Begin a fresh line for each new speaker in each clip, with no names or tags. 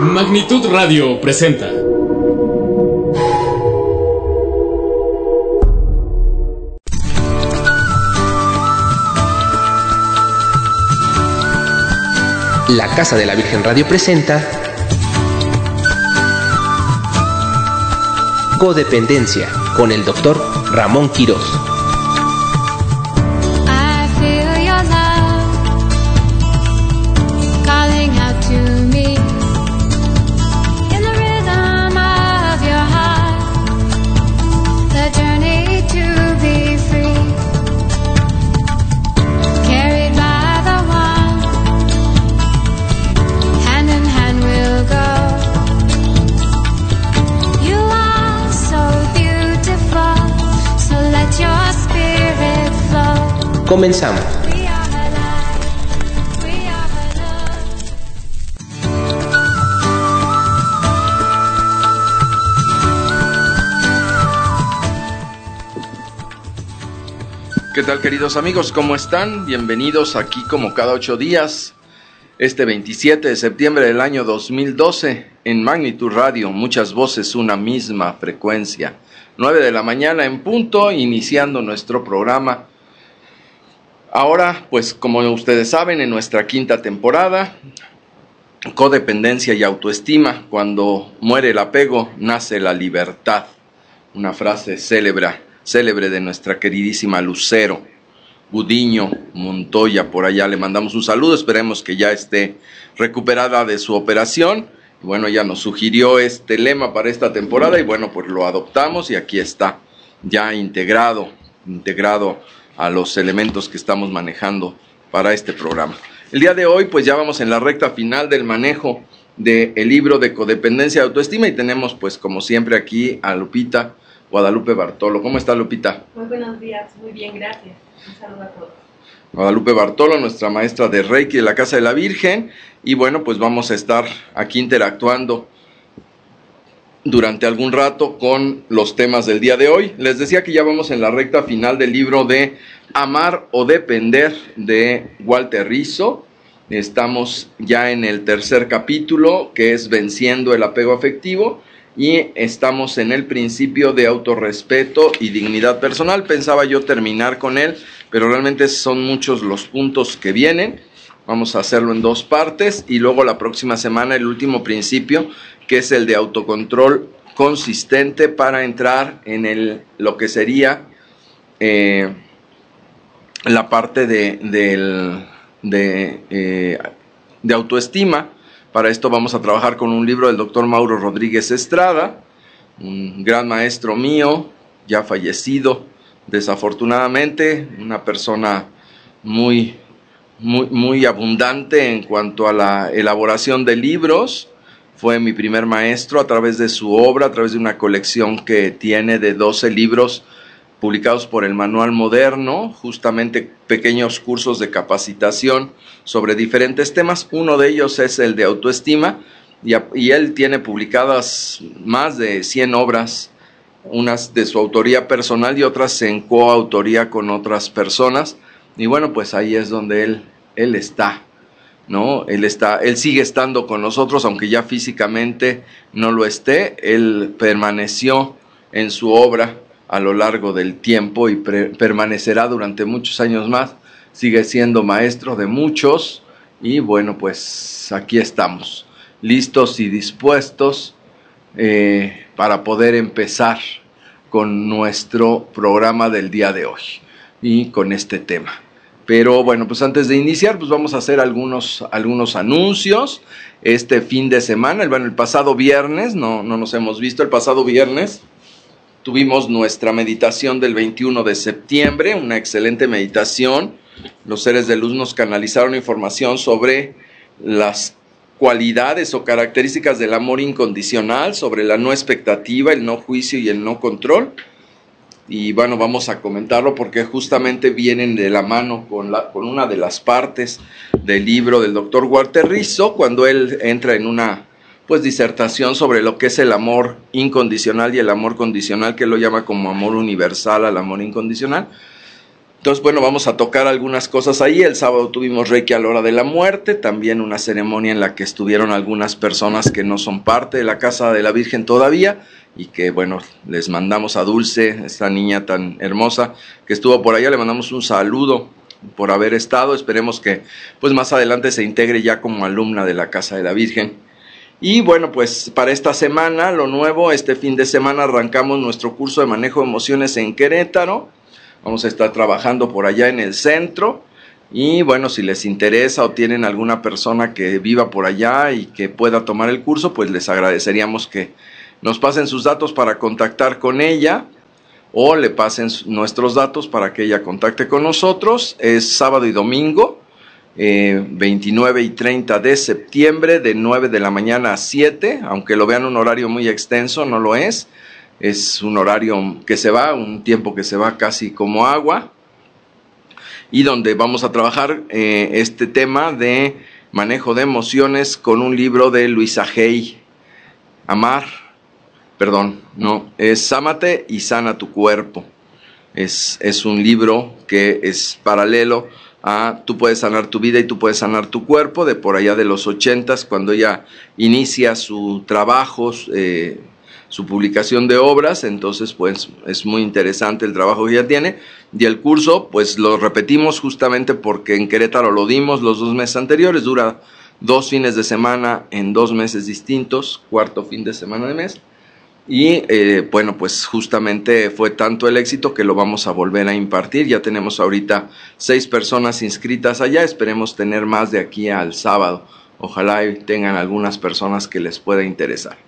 Magnitud Radio presenta
La Casa de la Virgen Radio presenta Codependencia con el Dr. Ramón Quirós. Comenzamos.
¿Qué tal, queridos amigos? ¿Cómo están? Bienvenidos aquí como cada 8 días, este 27 de septiembre del año 2012, en Magnitud Radio, muchas voces, una misma frecuencia. 9 de la mañana en punto, iniciando nuestro programa. Ahora, pues como ustedes saben, en nuestra quinta temporada, Codependencia y autoestima, cuando muere el apego, nace la libertad. Una frase célebre de nuestra queridísima Lucero Gudiño Montoya, por allá le mandamos un saludo, esperemos que ya esté recuperada de su operación. Bueno, ella nos sugirió este lema para esta temporada y bueno, pues lo adoptamos y aquí está, ya integrado a los elementos que estamos manejando para este programa. El día de hoy pues ya vamos en la recta final del manejo del libro de Codependencia y Autoestima y tenemos pues como siempre aquí a Lupita Guadalupe Bartolo. ¿Cómo está, Lupita?
Muy buenos días, muy bien, gracias. Un saludo a todos.
Guadalupe Bartolo, nuestra maestra de Reiki de la Casa de la Virgen, y bueno, pues vamos a estar aquí interactuando durante algún rato con los temas del día de hoy. Les decía que ya vamos en la recta final del libro de Amar o Depender de Walter Rizzo. Estamos ya en el tercer capítulo, que es Venciendo el apego afectivo, y estamos en el principio de autorrespeto y dignidad personal. Pensaba yo terminar con él, pero realmente son muchos los puntos que vienen. Vamos a hacerlo en 2 partes y luego la próxima semana el último principio, que es el de autocontrol consistente, para entrar en lo que sería la parte de autoestima. Para esto vamos a trabajar con un libro del doctor Mauro Rodríguez Estrada, un gran maestro mío, ya fallecido desafortunadamente, una persona muy abundante en cuanto a la elaboración de libros. Fue mi primer maestro a través de su obra, a través de una colección que tiene de 12 libros publicados por el Manual Moderno, justamente pequeños cursos de capacitación sobre diferentes temas. Uno de ellos es el de autoestima, y él tiene publicadas más de 100 obras, unas de su autoría personal y otras en coautoría con otras personas. Y bueno, pues ahí es donde él está, ¿no? Él sigue estando con nosotros, aunque ya físicamente no lo esté. Él permaneció en su obra a lo largo del tiempo y permanecerá durante muchos años más. Sigue siendo maestro de muchos y bueno, pues aquí estamos, listos y dispuestos para poder empezar con nuestro programa del día de hoy y con este tema. Pero bueno, pues antes de iniciar, pues vamos a hacer algunos anuncios. Este fin de semana, el pasado viernes, no nos hemos visto, el pasado viernes tuvimos nuestra meditación del 21 de septiembre, una excelente meditación. Los seres de luz nos canalizaron información sobre las cualidades o características del amor incondicional, sobre la no expectativa, el no juicio y el no control. Y bueno, vamos a comentarlo porque justamente vienen de la mano con una de las partes del libro del doctor Walter Rizzo, cuando él entra en una disertación sobre lo que es el amor incondicional y el amor condicional, que lo llama como amor universal al amor incondicional. Entonces, bueno, vamos a tocar algunas cosas ahí. El sábado tuvimos Reiki a la hora de la muerte, también una ceremonia en la que estuvieron algunas personas que no son parte de la Casa de la Virgen todavía, y que, bueno, les mandamos a Dulce, esta niña tan hermosa que estuvo por allá, le mandamos un saludo por haber estado. Esperemos que pues más adelante se integre ya como alumna de la Casa de la Virgen. Y bueno, pues para esta semana, lo nuevo, este fin de semana arrancamos nuestro curso de manejo de emociones en Querétaro. Vamos a estar trabajando por allá en el centro, y bueno, si les interesa o tienen alguna persona que viva por allá y que pueda tomar el curso, pues les agradeceríamos que nos pasen sus datos para contactar con ella, o le pasen nuestros datos para que ella contacte con nosotros. Es sábado y domingo, 29 y 30 de septiembre, de 9 de la mañana a 7, aunque lo vean un horario muy extenso, no lo es. Es un horario que se va, un tiempo que se va casi como agua, y donde vamos a trabajar este tema de manejo de emociones con un libro de Luisa Hay. Es Ámate y sana tu cuerpo. Es un libro que es paralelo a Tú puedes sanar tu vida y tú puedes sanar tu cuerpo, de por allá de los 80s, cuando ella inicia su trabajo, su publicación de obras. Entonces pues es muy interesante el trabajo que ella tiene, y el curso pues lo repetimos justamente porque en Querétaro lo dimos los 2 meses anteriores. Dura 2 fines de semana en 2 meses distintos, cuarto fin de semana de mes, y bueno, pues justamente fue tanto el éxito que lo vamos a volver a impartir. Ya tenemos ahorita 6 personas inscritas allá, esperemos tener más de aquí al sábado. Ojalá tengan algunas personas que les pueda interesar.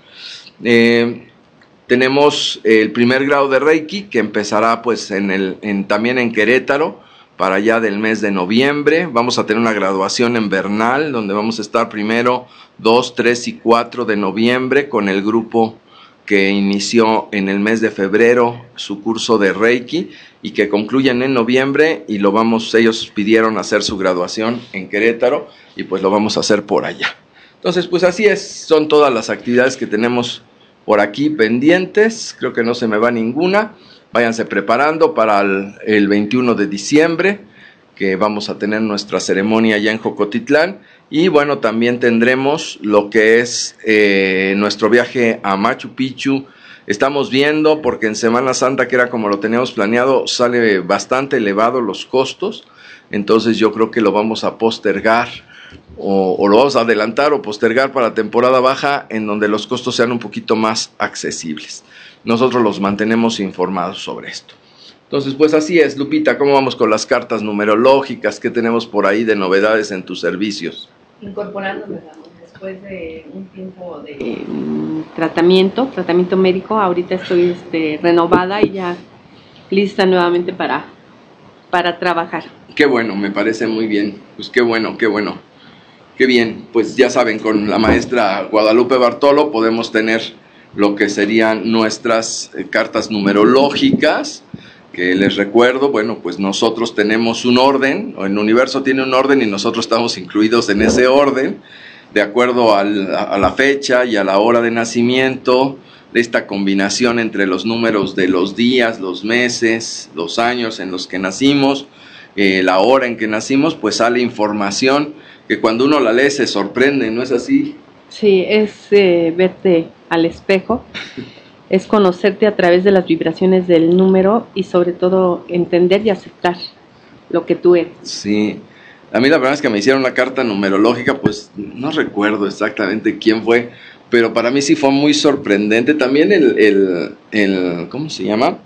Tenemos el primer grado de Reiki, que empezará pues también en Querétaro para allá del mes de noviembre. Vamos a tener una graduación en Bernal, donde vamos a estar 1, 2, 3 y 4 de noviembre con el grupo que inició en el mes de febrero su curso de Reiki, y que concluyen en noviembre, y ellos pidieron hacer su graduación en Querétaro, y pues lo vamos a hacer por allá. Entonces pues así es, son todas las actividades que tenemos por aquí pendientes. Creo que no se me va ninguna. Váyanse preparando para el 21 de diciembre, que vamos a tener nuestra ceremonia allá en Jocotitlán. Y bueno, también tendremos lo que es nuestro viaje a Machu Picchu. Estamos viendo, porque en Semana Santa, que era como lo teníamos planeado, sale bastante elevado los costos. Entonces yo creo que lo vamos a postergar, o lo vamos a adelantar o postergar para temporada baja, en donde los costos sean un poquito más accesibles. Nosotros los mantenemos informados sobre esto. Entonces pues así es. Lupita, ¿cómo vamos con las cartas numerológicas? ¿Qué tenemos por ahí de novedades en tus servicios?
Incorporándome, después de un tiempo de tratamiento médico, ahorita estoy renovada y ya lista nuevamente para trabajar.
Qué bueno, me parece muy bien. Pues qué bueno. Qué bien, pues ya saben, con la maestra Guadalupe Bartolo podemos tener lo que serían nuestras cartas numerológicas, que les recuerdo, bueno, pues nosotros tenemos un orden, o el universo tiene un orden y nosotros estamos incluidos en ese orden, de acuerdo a la fecha y a la hora de nacimiento, de esta combinación entre los números de los días, los meses, los años en los que nacimos, la hora en que nacimos, pues sale información que cuando uno la lee se sorprende, ¿no es así?
Sí, es verte al espejo, es conocerte a través de las vibraciones del número, y sobre todo entender y aceptar lo que tú eres.
Sí, a mí la verdad es que me hicieron una carta numerológica, pues no recuerdo exactamente quién fue, pero para mí sí fue muy sorprendente. También el ¿cómo se llama?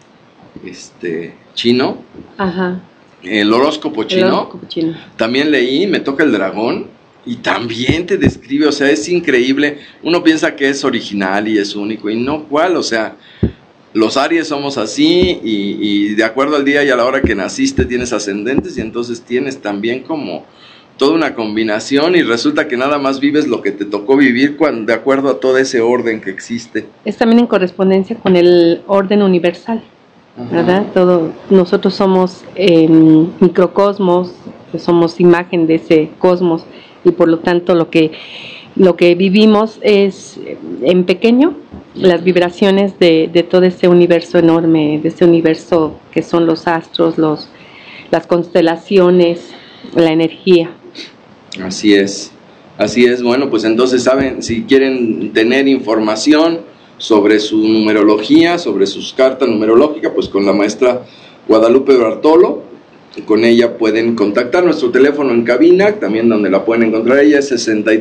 Chino.
Ajá.
El horóscopo chino. También leí, me toca el dragón, y también te describe, o sea, es increíble. Uno piensa que es original y es único, y no, ¿cuál? O sea, los Aries somos así, y de acuerdo al día y a la hora que naciste tienes ascendentes, y entonces tienes también como toda una combinación, y resulta que nada más vives lo que te tocó vivir de acuerdo a todo ese orden que existe.
Es también en correspondencia con el orden universal. ¿Verdad? Nosotros somos microcosmos, somos imagen de ese cosmos, y por lo tanto lo que vivimos es en pequeño las vibraciones de todo ese universo enorme, de ese universo que son los astros, las constelaciones, la energía.
Así es. Bueno, pues entonces saben, si quieren tener información sobre su numerología, sobre sus cartas numerológicas, pues con la maestra Guadalupe Bartolo, con ella pueden contactar. Nuestro teléfono en cabina, también donde la pueden encontrar ella, es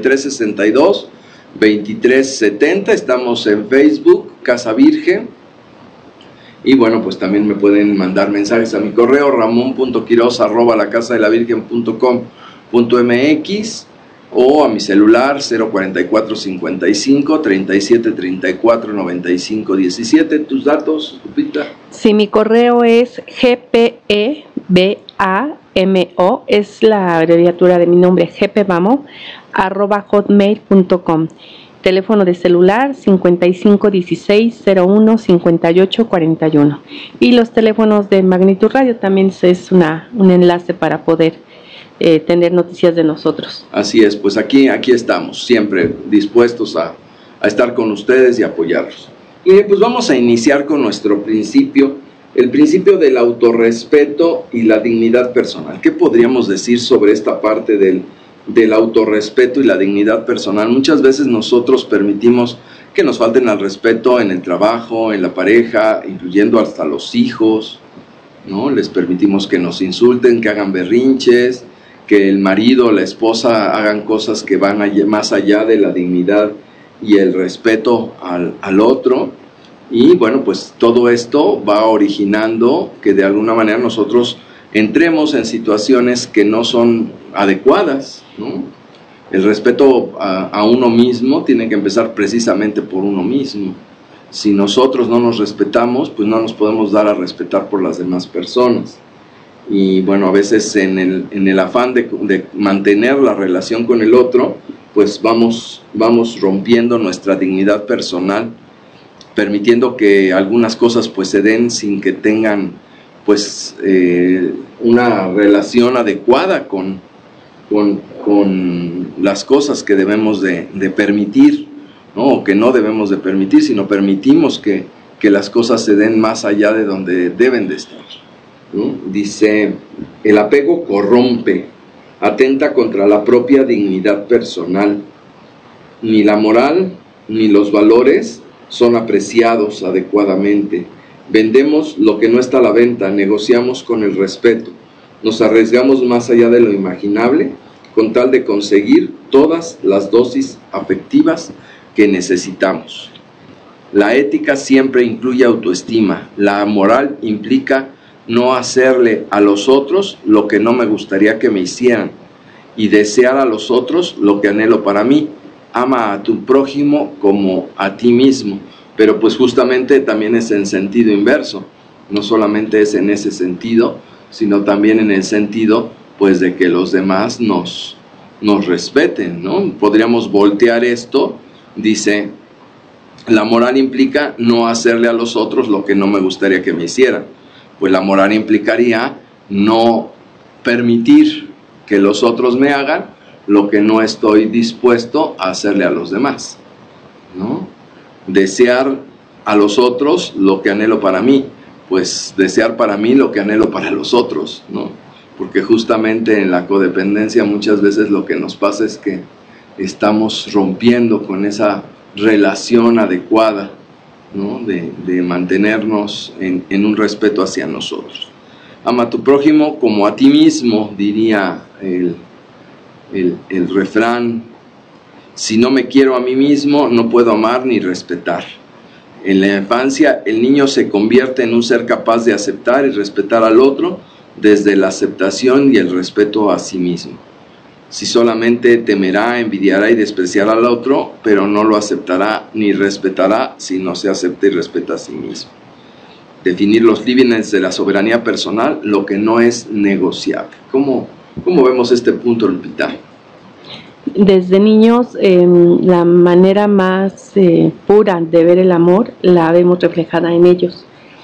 6362-2370. Estamos en Facebook, Casa Virgen. Y bueno, pues también me pueden mandar mensajes a mi correo, ramon.quiroz@lacasadelavirgen.com.mx, o a mi celular 044 55 37 34 95 17. ¿Tus datos, Lupita?
Sí, mi correo es gpebamo, es la abreviatura de mi nombre, gpebamo @hotmail.com. Teléfono de celular 55 16 01 58 41. Y los teléfonos de Magnitud Radio también es un enlace para poder tener noticias de nosotros.
Así es, pues aquí estamos, siempre dispuestos a estar con ustedes y apoyarlos. Y pues vamos a iniciar con nuestro principio, el principio del autorrespeto y la dignidad personal. ¿Qué podríamos decir sobre esta parte del autorrespeto y la dignidad personal? Muchas veces nosotros permitimos que nos falten al respeto en el trabajo, en la pareja, incluyendo hasta los hijos, ¿no? Les permitimos que nos insulten, que hagan berrinches, que el marido o la esposa hagan cosas que van más allá de la dignidad y el respeto al otro. Y bueno, pues todo esto va originando que de alguna manera nosotros entremos en situaciones que no son adecuadas, ¿no? El respeto a uno mismo tiene que empezar precisamente por uno mismo. Si nosotros no nos respetamos, pues no nos podemos dar a respetar por las demás personas. Y bueno, a veces en el afán de mantener la relación con el otro, pues vamos rompiendo nuestra dignidad personal, permitiendo que algunas cosas pues se den sin que tengan pues una relación adecuada con las cosas que debemos de permitir, ¿no? O que no debemos de permitir, sino permitimos que las cosas se den más allá de donde deben de estar, ¿no? Dice, el apego corrompe, atenta contra la propia dignidad personal. Ni la moral ni los valores son apreciados adecuadamente. Vendemos lo que no está a la venta, negociamos con el respeto, nos arriesgamos más allá de lo imaginable con tal de conseguir todas las dosis afectivas que necesitamos. La ética siempre incluye autoestima, la moral implica no hacerle a los otros lo que no me gustaría que me hicieran y desear a los otros lo que anhelo para mí. Ama a tu prójimo como a ti mismo. Pero pues justamente también es en sentido inverso, no solamente es en ese sentido, sino también en el sentido pues de que los demás nos respeten, ¿no? Podríamos voltear esto, dice, la moral implica no hacerle a los otros lo que no me gustaría que me hicieran. Pues la moral implicaría no permitir que los otros me hagan lo que no estoy dispuesto a hacerle a los demás, ¿no? Desear a los otros lo que anhelo para mí, pues desear para mí lo que anhelo para los otros, ¿no? Porque justamente en la codependencia muchas veces lo que nos pasa es que estamos rompiendo con esa relación adecuada, ¿no? de mantenernos en un respeto hacia nosotros. Ama a tu prójimo como a ti mismo, diría el refrán. Si no me quiero a mí mismo, no puedo amar ni respetar. En la infancia, el niño se convierte en un ser capaz de aceptar y respetar al otro desde la aceptación y el respeto a sí mismo. Si solamente temerá, envidiará y despreciará al otro, pero no lo aceptará ni respetará si no se acepta y respeta a sí mismo. Definir los límites de la soberanía personal, lo que no es negociable. ¿Cómo vemos este punto, Lupita?
Desde niños, la manera más pura de ver el amor la vemos reflejada en ellos.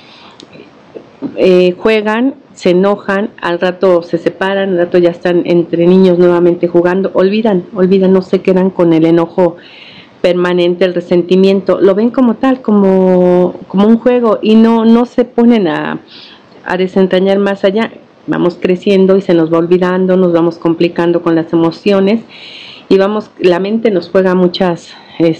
Juegan, se enojan, al rato se separan, al rato ya están entre niños nuevamente jugando, olvidan, no se quedan con el enojo permanente, el resentimiento, lo ven como tal, como un juego, y no se ponen a desentrañar más allá. vamos creciendo y se nos va olvidando, nos vamos complicando con las emociones y la mente nos juega muchas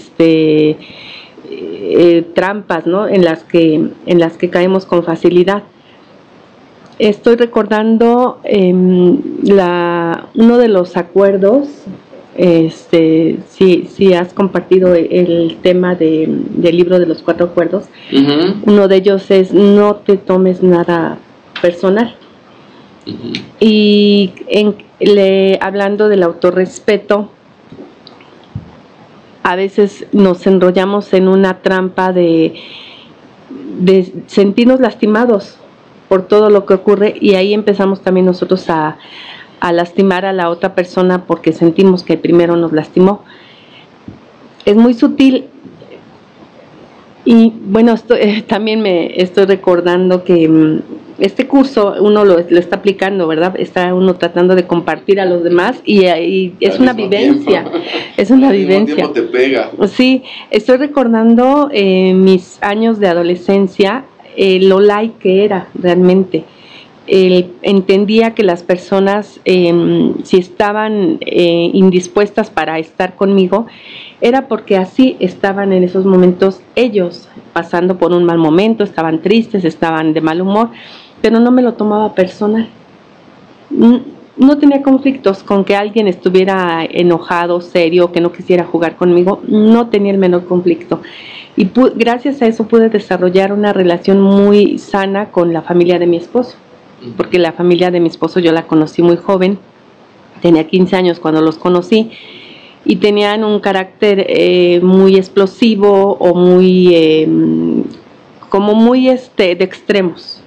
trampas, ¿no? en las que caemos con facilidad. Estoy recordando uno de los acuerdos, si has compartido el tema del libro de los 4 acuerdos. Uh-huh. Uno de ellos es: no te tomes nada personal. Uh-huh. Y hablando del autorrespeto, a veces nos enrollamos en una trampa de sentirnos lastimados por todo lo que ocurre, y ahí empezamos también nosotros a lastimar a la otra persona porque sentimos que primero nos lastimó. Es muy sutil. Y bueno, también me estoy recordando que este curso uno lo está aplicando, ¿verdad? Está uno tratando de compartir a los demás y es una vivencia. Es una vivencia.
Al mismo tiempo te pega.
Sí, estoy recordando mis años de adolescencia, lo light que era realmente. Entendía que las personas, si estaban indispuestas para estar conmigo, era porque así estaban en esos momentos ellos, pasando por un mal momento, estaban tristes, estaban de mal humor, pero no me lo tomaba personal. No tenía conflictos con que alguien estuviera enojado, serio, que no quisiera jugar conmigo, no tenía el menor conflicto. Y gracias a eso pude desarrollar una relación muy sana con la familia de mi esposo, porque la familia de mi esposo yo la conocí muy joven, tenía 15 años cuando los conocí, y tenían un carácter muy explosivo o muy de extremos.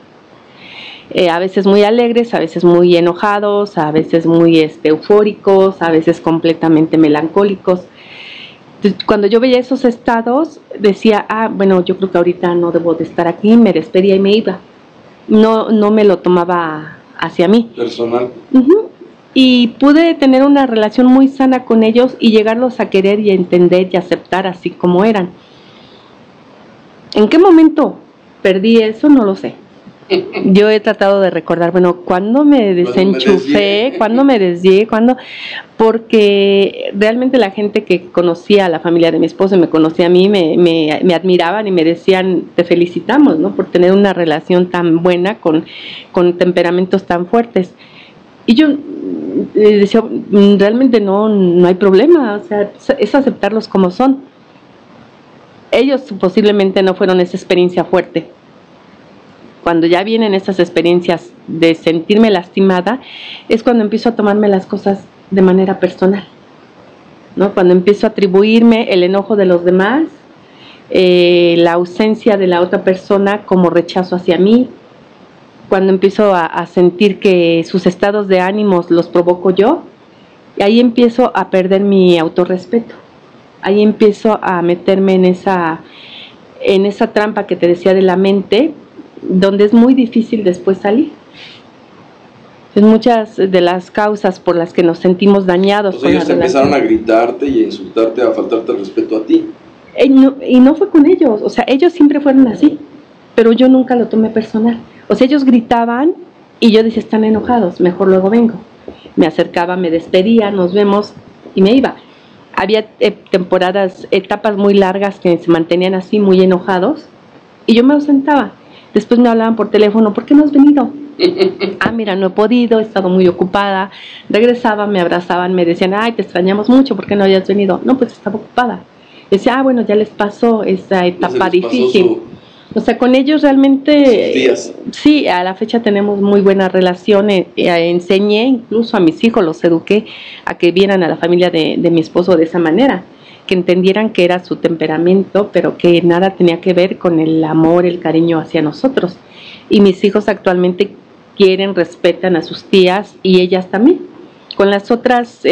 A veces muy alegres, a veces muy enojados, a veces muy eufóricos, a veces completamente melancólicos. Entonces, cuando yo veía esos estados, decía, bueno, yo creo que ahorita no debo de estar aquí, me despedía y me iba. No me lo tomaba hacia mí.
Personal.
Uh-huh. Y pude tener una relación muy sana con ellos y llegarlos a querer y a entender y aceptar así como eran. ¿En qué momento perdí eso? No lo sé. Yo he tratado de recordar, bueno, cuando me desenchufé, cuando me desvié, porque realmente la gente que conocía a la familia de mi esposo y me conocía a mí, me admiraban y me decían, te felicitamos, ¿no? Por tener una relación tan buena con temperamentos tan fuertes. Y yo decía, realmente no hay problema, o sea, es aceptarlos como son. Ellos posiblemente no fueron esa experiencia fuerte. Cuando ya vienen esas experiencias de sentirme lastimada, es cuando empiezo a tomarme las cosas de manera personal, ¿no? Cuando empiezo a atribuirme el enojo de los demás, la ausencia de la otra persona como rechazo hacia mí, cuando empiezo a sentir que sus estados de ánimos los provoco yo, y ahí empiezo a perder mi autorrespeto. Ahí empiezo a meterme en esa trampa que te decía de la mente, donde es muy difícil después salir. Es muchas de las causas por las que nos sentimos dañados.
Pues ellos empezaron a gritarte y a insultarte, a faltarte el respeto a ti.
Y no fue con ellos, o sea, ellos siempre fueron así, pero yo nunca lo tomé personal. O sea, ellos gritaban y yo decía, están enojados, mejor luego vengo. Me acercaba, me despedía, nos vemos y me iba. Había etapas muy largas que se mantenían así, muy enojados, y yo me ausentaba. Después me hablaban por teléfono, ¿por qué no has venido? Mira, no he podido, he estado muy ocupada. Regresaba, me abrazaban, me decían, te extrañamos mucho, ¿por qué no habías venido? No, pues estaba ocupada. Decía, bueno, ya les pasó esa etapa difícil. O sea, con ellos realmente, sí, a la fecha tenemos muy buena relación. Enseñé incluso a mis hijos, los eduqué a que vieran a la familia de mi esposo de esa manera, que entendieran que era su temperamento, pero que nada tenía que ver con el amor, el cariño hacia nosotros. Y mis hijos actualmente quieren, respetan a sus tías y ellas también. Con las otras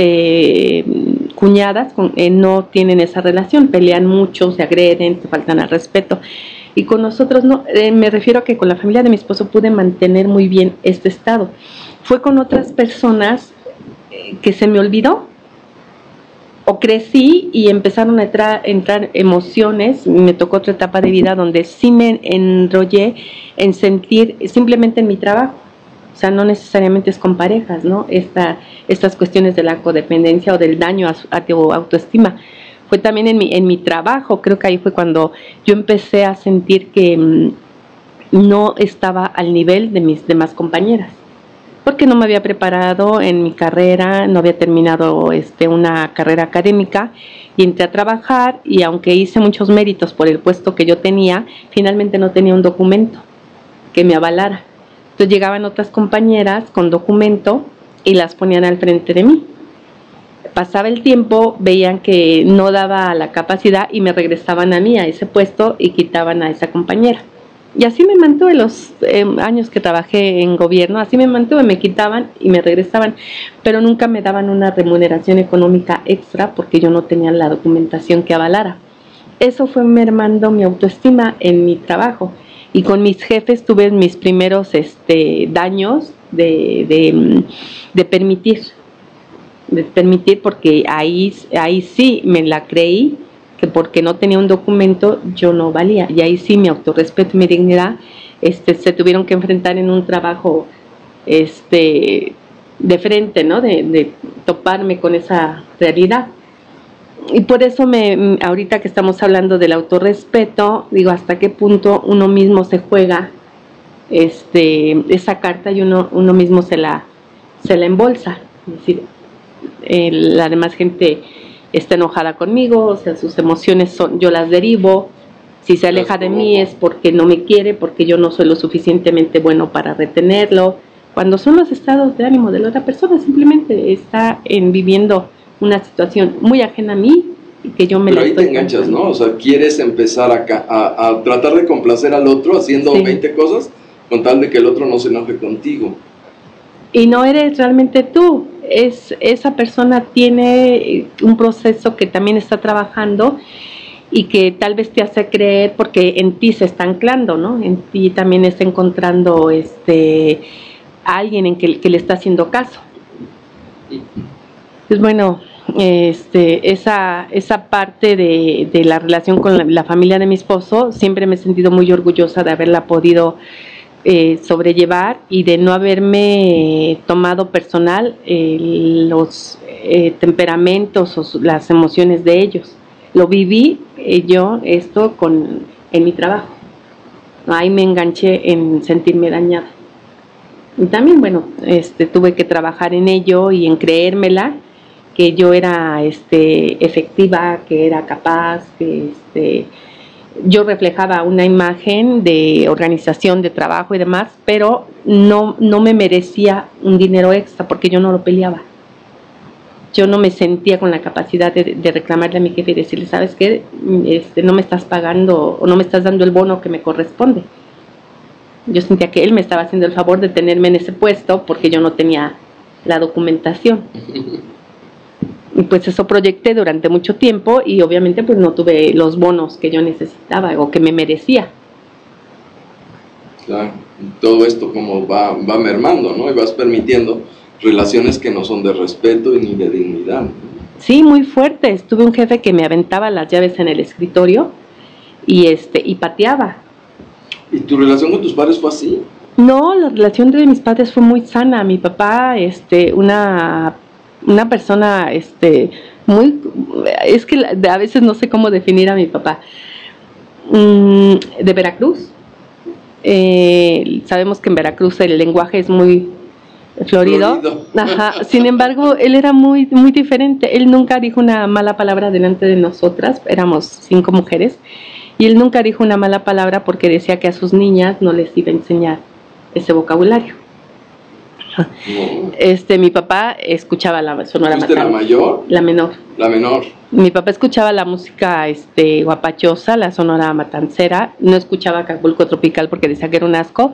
cuñadas no tienen esa relación, pelean mucho, se agreden, se faltan al respeto. Y con nosotros no, me refiero a que con la familia de mi esposo pude mantener muy bien este estado. Fue con otras personas que se me olvidó, o crecí y empezaron a entrar emociones. Me tocó otra etapa de vida donde sí me enrollé en sentir simplemente en mi trabajo. O sea, no necesariamente es con parejas, ¿no? Estas cuestiones de la codependencia o del daño a tu autoestima. Fue también en mi trabajo, creo que ahí fue cuando yo empecé a sentir que no estaba al nivel de mis demás compañeras, porque no me había preparado en mi carrera, no había terminado una carrera académica, y entré a trabajar, y aunque hice muchos méritos por el puesto que yo tenía, finalmente no tenía un documento que me avalara. Entonces llegaban otras compañeras con documento y las ponían al frente de mí. Pasaba el tiempo, veían que no daba la capacidad y me regresaban a mí, a ese puesto, y quitaban a esa compañera. Y así me mantuve los años que trabajé en gobierno, así me mantuve, me quitaban y me regresaban, pero nunca me daban una remuneración económica extra porque yo no tenía la documentación que avalara. Eso fue mermando mi autoestima en mi trabajo, y con mis jefes tuve mis primeros daños de permitir, porque ahí sí me la creí, que porque no tenía un documento yo no valía, y ahí sí mi autorrespeto y mi dignidad se tuvieron que enfrentar en un trabajo de frente, ¿no? De toparme con esa realidad. Y por eso ahorita que estamos hablando del autorrespeto, digo, hasta qué punto uno mismo se juega esa carta, y uno mismo se la embolsa. Es decir, la demás gente está enojada conmigo, o sea, sus emociones yo las derivo. Si se aleja de mí es porque no me quiere, porque yo no soy lo suficientemente bueno para retenerlo, cuando son los estados de ánimo de la otra persona, simplemente está viviendo una situación muy ajena a mí y que yo me la estoy...
Pero ahí te enganchas, ¿no? O sea, quieres empezar a tratar de complacer al otro haciendo 20 cosas con tal de que el otro no se enoje contigo.
Y no eres realmente tú, esa persona tiene un proceso que también está trabajando y que tal vez te hace creer, porque en ti se está anclando, ¿no? En ti también está encontrando alguien en que le está haciendo caso. Pues bueno, esa parte de la relación con la familia de mi esposo, siempre me he sentido muy orgullosa de haberla podido sobrellevar, y de no haberme tomado personal los temperamentos o las emociones de ellos. Lo viví yo en mi trabajo. Ahí me enganché en sentirme dañada. Y también, bueno, tuve que trabajar en ello y en creérmela, que yo era efectiva, que era capaz, que yo reflejaba una imagen de organización, de trabajo y demás, pero no me merecía un dinero extra porque yo no lo peleaba. Yo no me sentía con la capacidad de reclamarle a mi jefe y decirle, ¿sabes qué? No me estás pagando o no me estás dando el bono que me corresponde. Yo sentía que él me estaba haciendo el favor de tenerme en ese puesto porque yo no tenía la documentación. Y pues eso proyecté durante mucho tiempo, y obviamente pues no tuve los bonos que yo necesitaba o que me merecía.
Claro, todo esto como va mermando, ¿no? Y vas permitiendo relaciones que no son de respeto ni de dignidad, ¿no?
Sí, muy fuertes. Tuve un jefe que me aventaba las llaves en el escritorio y pateaba.
¿Y tu relación con tus padres fue así?
No, la relación de mis padres fue muy sana. Mi papá, una persona, muy, es que a veces no sé cómo definir a mi papá. De Veracruz. Sabemos que en Veracruz el lenguaje es muy florido. Ajá. Sin embargo, él era muy, muy diferente. Él nunca dijo una mala palabra delante de nosotras. Éramos 5 mujeres. Y él nunca dijo una mala palabra porque decía que a sus niñas no les iba a enseñar ese vocabulario. No. Mi papá escuchaba la Sonora Matancera.
¿La mayor?
La menor.
La menor.
Mi papá escuchaba la música guapachosa, la Sonora Matancera. No escuchaba Acapulco Tropical porque decía que era un asco.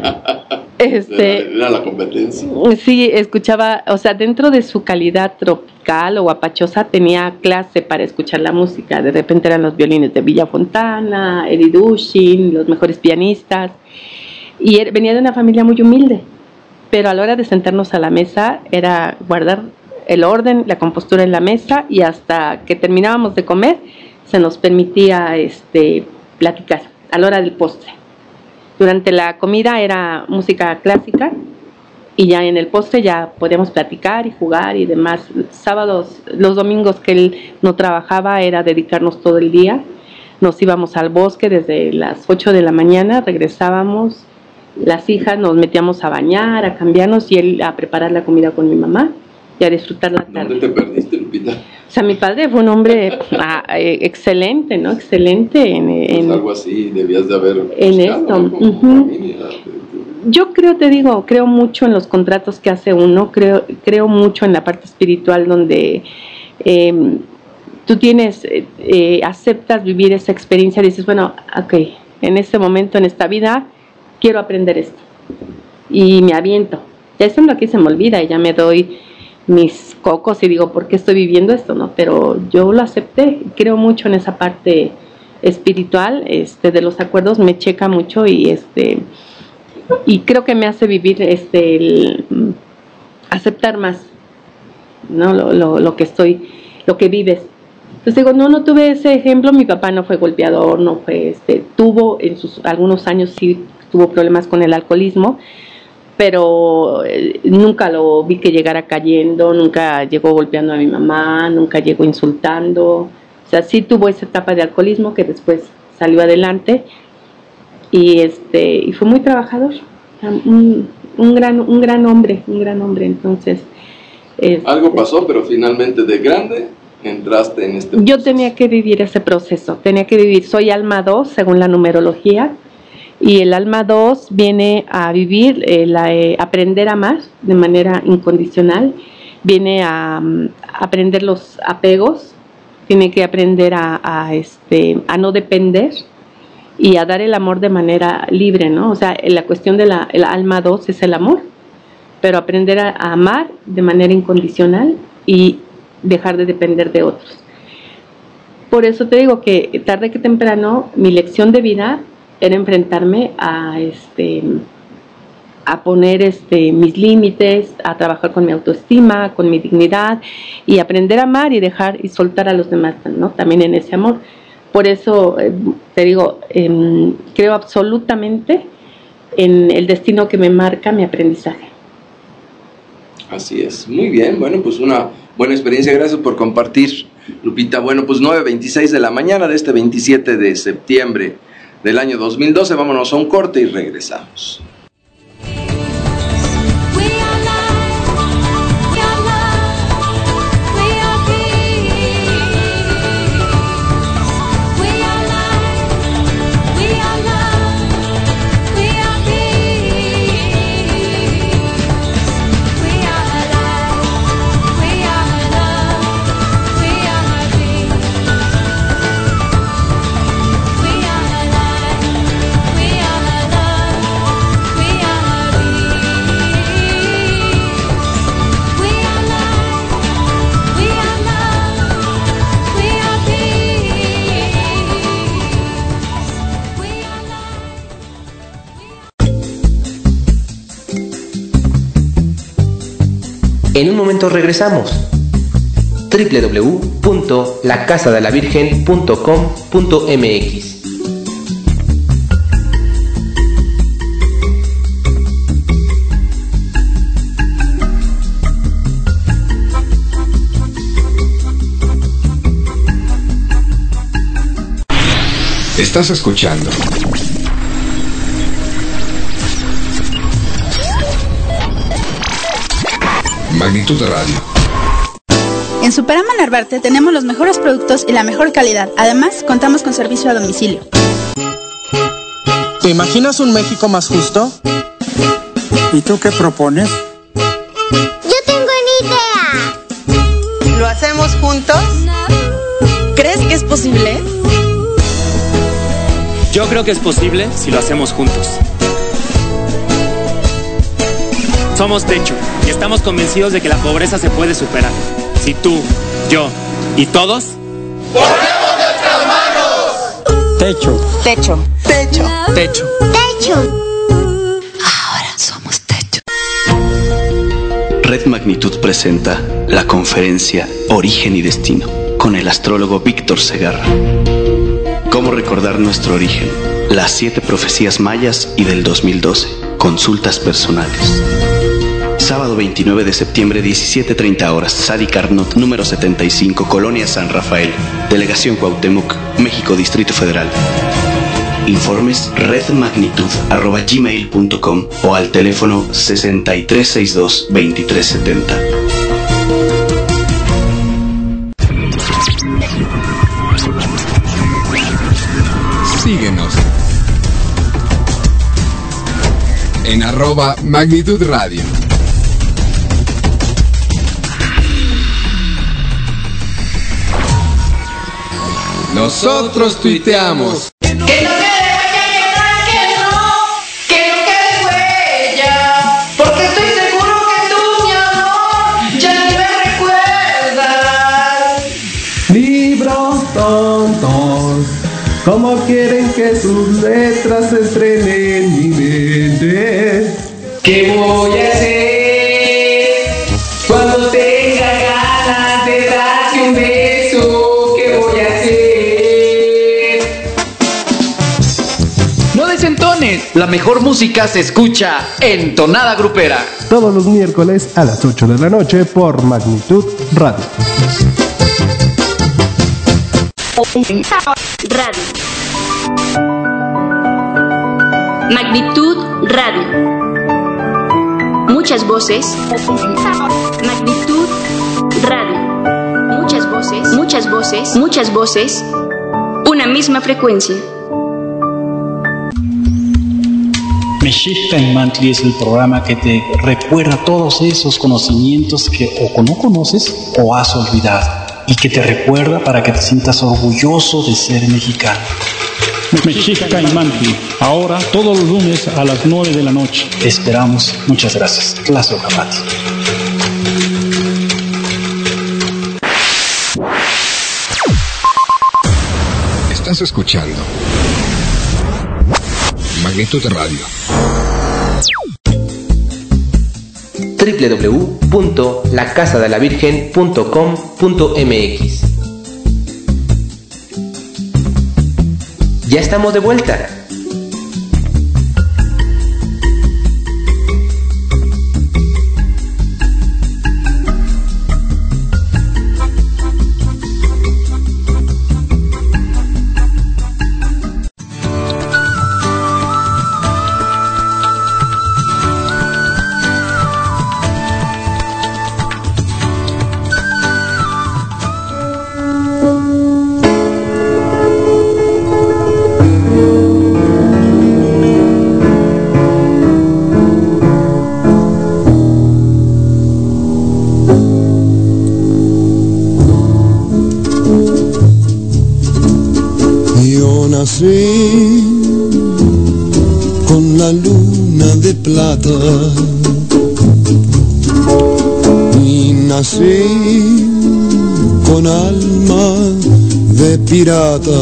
Era la competencia.
Sí, escuchaba, o sea, dentro de su calidad tropical o guapachosa tenía clase para escuchar la música. De repente eran los violines de Villa Fontana, Eddie Dushin, los mejores pianistas. Y venía de una familia muy humilde. Pero a la hora de sentarnos a la mesa era guardar el orden, la compostura en la mesa, y hasta que terminábamos de comer se nos permitía platicar a la hora del postre. Durante la comida era música clásica y ya en el postre ya podíamos platicar y jugar y demás. Sábados, los domingos que él no trabajaba era dedicarnos todo el día. Nos íbamos al bosque desde las 8 de la mañana, regresábamos, las hijas nos metíamos a bañar, a cambiarnos y él a preparar la comida con mi mamá y a disfrutar la tarde.
¿Dónde te perdiste, Lupita?
O sea, mi padre fue un hombre excelente, ¿no? Excelente en
algo así debías de haber
en
buscado,
esto.
¿no? Como familia.
Yo creo mucho en los contratos que hace uno, creo mucho en la parte espiritual donde tú tienes, aceptas vivir esa experiencia, dices, bueno, ok, en este momento, en esta vida, quiero aprender esto. Y me aviento. Ya estando aquí se me olvida y ya me doy mis cocos y digo, ¿por qué estoy viviendo esto? ¿No? Pero yo lo acepté, creo mucho en esa parte espiritual, de los acuerdos, me checa mucho y creo que me hace vivir el aceptar más, ¿no? Lo que vives. Entonces digo, no tuve ese ejemplo, mi papá no fue golpeador, no fue tuvo en sus algunos años sí tuvo problemas con el alcoholismo, pero nunca lo vi que llegara cayendo, nunca llegó golpeando a mi mamá, nunca llegó insultando. O sea, sí tuvo esa etapa de alcoholismo que después salió adelante y fue muy trabajador, un gran hombre, entonces
algo pasó, pero finalmente de grande entraste en este proceso.
Yo tenía que vivir ese proceso, soy alma 2 según la numerología. Y el alma 2 viene a vivir, aprender a amar de manera incondicional, viene a aprender los apegos, tiene que aprender a no depender y a dar el amor de manera libre, ¿no? O sea, la cuestión de el alma 2 es el amor, pero aprender a amar de manera incondicional y dejar de depender de otros. Por eso te digo que tarde que temprano mi lección de vida era enfrentarme a poner mis límites, a trabajar con mi autoestima, con mi dignidad y aprender a amar y dejar y soltar a los demás, ¿no? También en ese amor. Por eso te digo, creo absolutamente en el destino que me marca mi aprendizaje.
Así es, muy bien, bueno, pues una buena experiencia, gracias por compartir, Lupita. Bueno, pues 9:26 de la mañana de este 27 de septiembre del año 2012, vámonos a un corte y regresamos.
En un momento regresamos. www.lacasadelavirgen.com.mx.
Estás escuchando Magnitud Radio.
En Superama Narvarte tenemos los mejores productos y la mejor calidad. Además, contamos con servicio a domicilio.
¿Te imaginas un México más justo? ¿Y tú qué propones?
Yo tengo una idea.
¿Lo hacemos juntos?
¿Crees que es posible?
Yo creo que es posible si lo hacemos juntos. Somos Techo y estamos convencidos de que la pobreza se puede superar. Si tú, yo y todos
¡ponemos nuestras manos!
Techo.
Techo. Techo.
Techo.
Techo.
Ahora somos Techo.
Red Magnitud presenta la conferencia Origen y Destino con el astrólogo Víctor Segarra. ¿Cómo recordar nuestro origen? Las 7 profecías mayas y del 2012. Consultas personales. Sábado 29 de septiembre, 17:30 horas. Sadi Carnot, número 75, Colonia San Rafael. Delegación Cuauhtémoc, México, Distrito Federal. Informes redmagnitud@gmail.com o al teléfono 6362-2370.
Síguenos en @Magnitud Radio. Nosotros tuiteamos.
Que no quede huella, porque estoy seguro que tú, mi amor, ya ni me recuerdas.
Libros tontos, ¿cómo quieren que sus letras entren en mi mente?
¿Qué voy a hacer cuando tenga ganas de darte un beso? ¿Qué voy a hacer?
No desentones, la mejor música se escucha en Tonada Grupera.
Todos los miércoles a las 8 de la noche por Magnitud Radio.
Radio. Magnitud Radio. Muchas voces. Magnitud Radio. Muchas voces. Muchas voces. Muchas voces. Una misma frecuencia.
Mexicta en Mantli es el programa que te recuerda todos esos conocimientos que o no conoces o has olvidado, y que te recuerda para que te sientas orgulloso de ser mexicano.
Mexicta en Mantli, ahora todos los lunes a las 9 de la noche.
Te esperamos. Muchas gracias. Clase Ocapati.
Estás escuchando Magnitud Radio.
www.lacasadelavirgen.com.mx. Ya estamos de vuelta.
Con la luna de plata y nací con alma de pirata.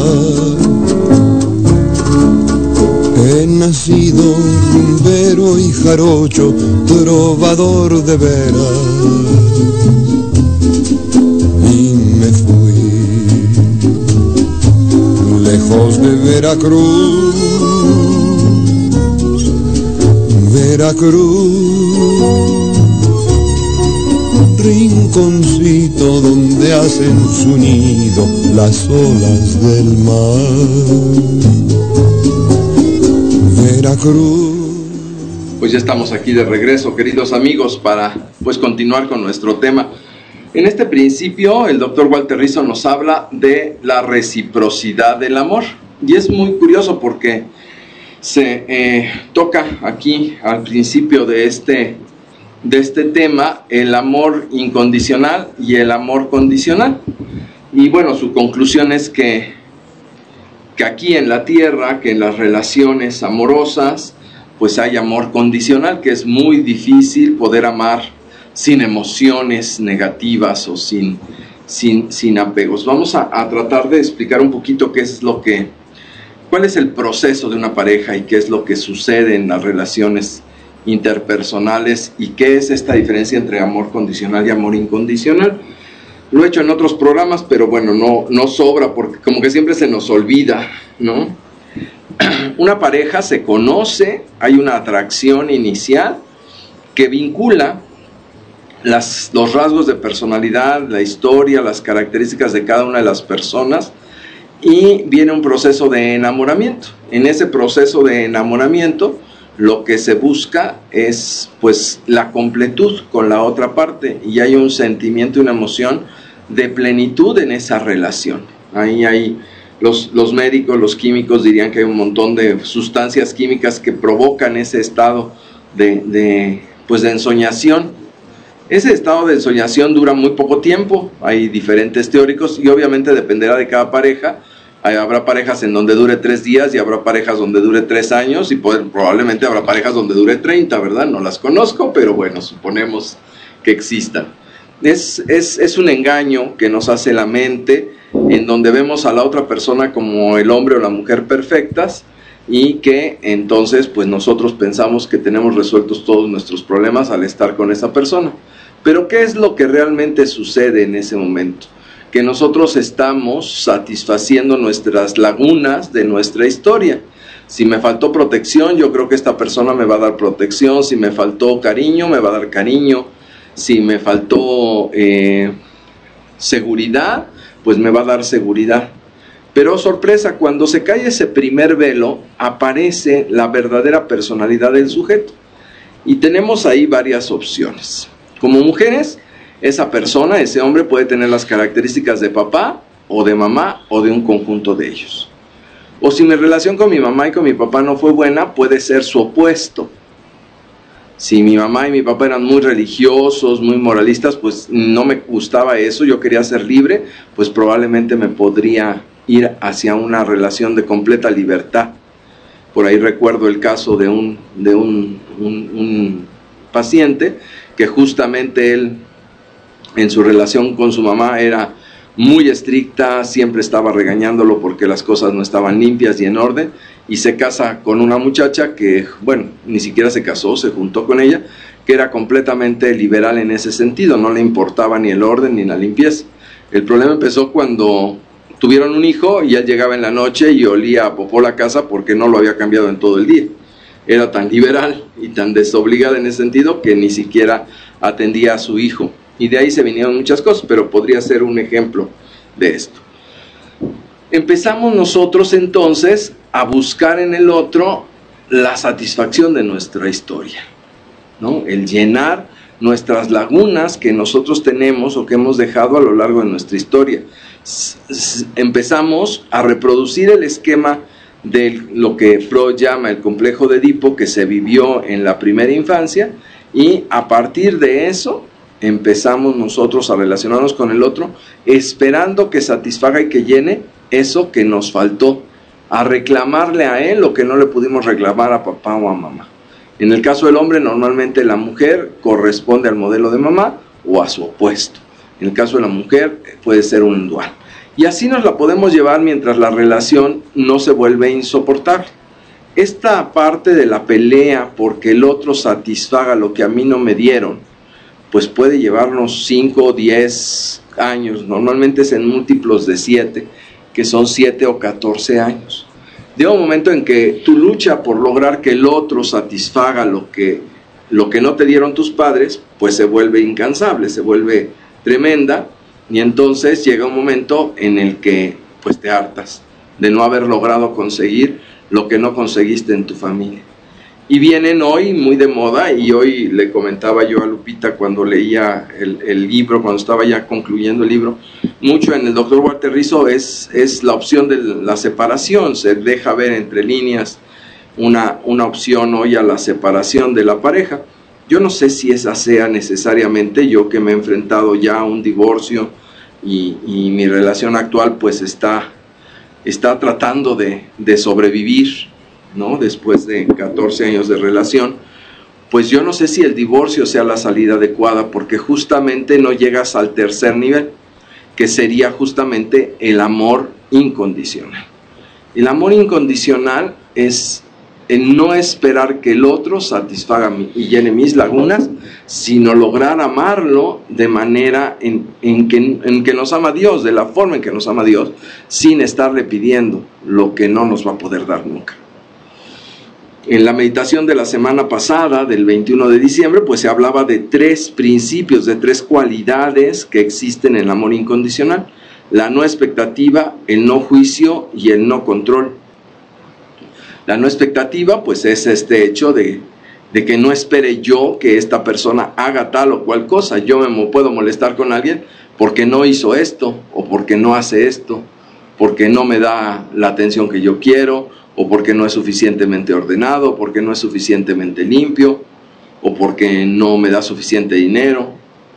He nacido rumbero y jarocho, trovador de veras, y me fui lejos de Veracruz, rinconcito donde hacen su nido las olas del mar. Veracruz.
Pues ya estamos aquí de regreso, queridos amigos, para pues continuar con nuestro tema. En este principio, el doctor Walter Rizzo nos habla de la reciprocidad del amor. Y es muy curioso porque se toca aquí al principio de este tema el amor incondicional y el amor condicional. Y bueno, su conclusión es que aquí en la tierra, que en las relaciones amorosas, pues hay amor condicional, que es muy difícil poder amar sin emociones negativas o sin apegos. Vamos a tratar de explicar un poquito cuál es el proceso de una pareja y qué es lo que sucede en las relaciones interpersonales y qué es esta diferencia entre amor condicional y amor incondicional. Lo he hecho en otros programas, pero bueno, no sobra porque como que siempre se nos olvida, ¿no? Una pareja se conoce, hay una atracción inicial que vincula los rasgos de personalidad, la historia, las características de cada una de las personas, y viene un proceso de enamoramiento. En ese proceso de enamoramiento lo que se busca es pues la completud con la otra parte, y hay un sentimiento y una emoción de plenitud en esa relación. Ahí hay los médicos, los químicos dirían que hay un montón de sustancias químicas que provocan ese estado de ensoñación. Ese estado de ensoñación dura muy poco tiempo, hay diferentes teóricos y obviamente dependerá de cada pareja. Habrá parejas en donde dure 3 días y habrá parejas donde dure 3 años y probablemente habrá parejas donde dure 30, ¿verdad? No las conozco, pero bueno, suponemos que existan. Es un engaño que nos hace la mente, en donde vemos a la otra persona como el hombre o la mujer perfectas, y que entonces pues nosotros pensamos que tenemos resueltos todos nuestros problemas al estar con esa persona. Pero ¿qué es lo que realmente sucede en ese momento? Que nosotros estamos satisfaciendo nuestras lagunas de nuestra historia. Si me faltó protección, yo creo que esta persona me va a dar protección. Si me faltó cariño, me va a dar cariño. Si me faltó seguridad, pues me va a dar seguridad. Pero sorpresa, cuando se cae ese primer velo, aparece la verdadera personalidad del sujeto. Y tenemos ahí varias opciones. Como mujeres, esa persona, ese hombre puede tener las características de papá o de mamá o de un conjunto de ellos. O si mi relación con mi mamá y con mi papá no fue buena, puede ser su opuesto. Si mi mamá y mi papá eran muy religiosos, muy moralistas, pues no me gustaba eso, yo quería ser libre, pues probablemente me podría ir hacia una relación de completa libertad. Por ahí recuerdo el caso de un paciente que justamente él en su relación con su mamá era muy estricta, siempre estaba regañándolo porque las cosas no estaban limpias y en orden, y se casa con una muchacha que, bueno, ni siquiera se casó, se juntó con ella, que era completamente liberal en ese sentido, no le importaba ni el orden ni la limpieza. El problema empezó cuando tuvieron un hijo y él llegaba en la noche y olía a popó la casa porque no lo había cambiado en todo el día. Era tan liberal y tan desobligada en ese sentido que ni siquiera atendía a su hijo. Y de ahí se vinieron muchas cosas, pero podría ser un ejemplo de esto. Empezamos nosotros entonces a buscar en el otro la satisfacción de nuestra historia, ¿no? El llenar nuestras lagunas que nosotros tenemos o que hemos dejado a lo largo de nuestra historia. Empezamos a reproducir el esquema de lo que Freud llama el complejo de Edipo, que se vivió en la primera infancia, y a partir de eso empezamos nosotros a relacionarnos con el otro, esperando que satisfaga y que llene eso que nos faltó, a reclamarle a él lo que no le pudimos reclamar a papá o a mamá. En el caso del hombre, normalmente la mujer corresponde al modelo de mamá o a su opuesto. En el caso de la mujer puede ser un dual. Y así nos la podemos llevar mientras la relación no se vuelve insoportable. Esta parte de la pelea porque el otro satisfaga lo que a mí no me dieron, pues puede llevarnos 5 o 10 años, normalmente es en múltiplos de 7, que son 7 o 14 años. Llega un momento en que tu lucha por lograr que el otro satisfaga lo que no te dieron tus padres, pues se vuelve incansable, se vuelve tremenda, y entonces llega un momento en el que pues te hartas de no haber logrado conseguir lo que no conseguiste en tu familia. Y vienen hoy muy de moda, y hoy le comentaba yo a Lupita cuando leía el libro, cuando estaba ya concluyendo el libro, mucho en el Dr. Walter Rizzo es la opción de la separación. Se deja ver entre líneas una opción hoy a la separación de la pareja. Yo no sé si esa sea necesariamente, yo que me he enfrentado ya a un divorcio y mi relación actual pues está tratando de sobrevivir, ¿no? Después de 14 años de relación, pues yo no sé si el divorcio sea la salida adecuada, porque justamente no llegas al tercer nivel, que sería justamente el amor incondicional. El amor incondicional es el no esperar que el otro satisfaga y llene mis lagunas, sino lograr amarlo de manera en que nos ama Dios, de la forma en que nos ama Dios, sin estarle pidiendo lo que no nos va a poder dar nunca. En la meditación de la semana pasada, del 21 de diciembre, pues se hablaba de 3 principios, de 3 cualidades que existen en el amor incondicional: la no expectativa, el no juicio y el no control. La no expectativa, pues es este hecho de que no espere yo que esta persona haga tal o cual cosa. Yo me puedo molestar con alguien porque no hizo esto, o porque no hace esto, porque no me da la atención que yo quiero, o porque no es suficientemente ordenado, o porque no es suficientemente limpio, o porque no me da suficiente dinero.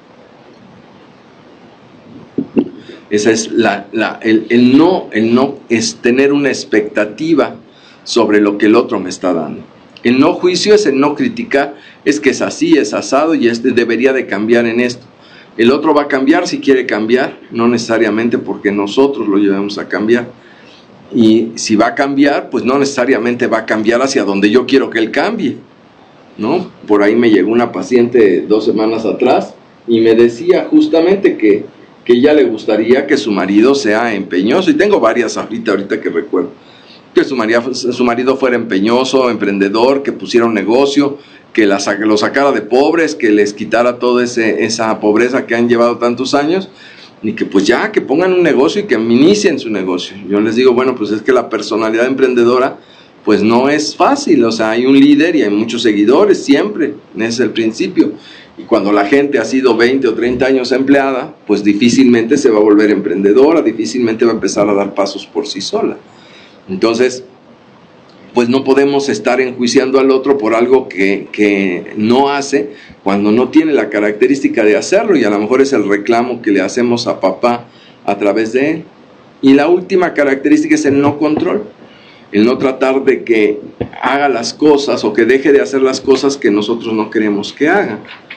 Esa es el no es tener una expectativa sobre lo que el otro me está dando. El no juicio es el no criticar, es que es así, es asado y debería de cambiar en esto. El otro va a cambiar si quiere cambiar, no necesariamente porque nosotros lo llevemos a cambiar. Y si va a cambiar, pues no necesariamente va a cambiar hacia donde yo quiero que él cambie, ¿no? Por ahí me llegó una paciente 2 semanas atrás y me decía justamente que ella le gustaría que su marido sea empeñoso, y tengo varias ahorita que recuerdo, que su marido fuera empeñoso, emprendedor, que pusiera un negocio, que lo sacara de pobres, que les quitara toda esa pobreza que han llevado tantos años, y que pues ya, que pongan un negocio y que inicien su negocio. Yo les digo, bueno, pues es que la personalidad emprendedora pues no es fácil, o sea, hay un líder y hay muchos seguidores siempre, ese es el principio. Y cuando la gente ha sido 20 o 30 años empleada, pues difícilmente se va a volver emprendedora, difícilmente va a empezar a dar pasos por sí sola. Entonces, pues no podemos estar enjuiciando al otro por algo que no hace cuando no tiene la característica de hacerlo, y a lo mejor es el reclamo que le hacemos a papá a través de él. Y la última característica es el no control, el no tratar de que haga las cosas o que deje de hacer las cosas que nosotros no queremos que haga.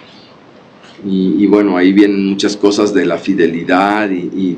Y bueno, ahí vienen muchas cosas de la fidelidad y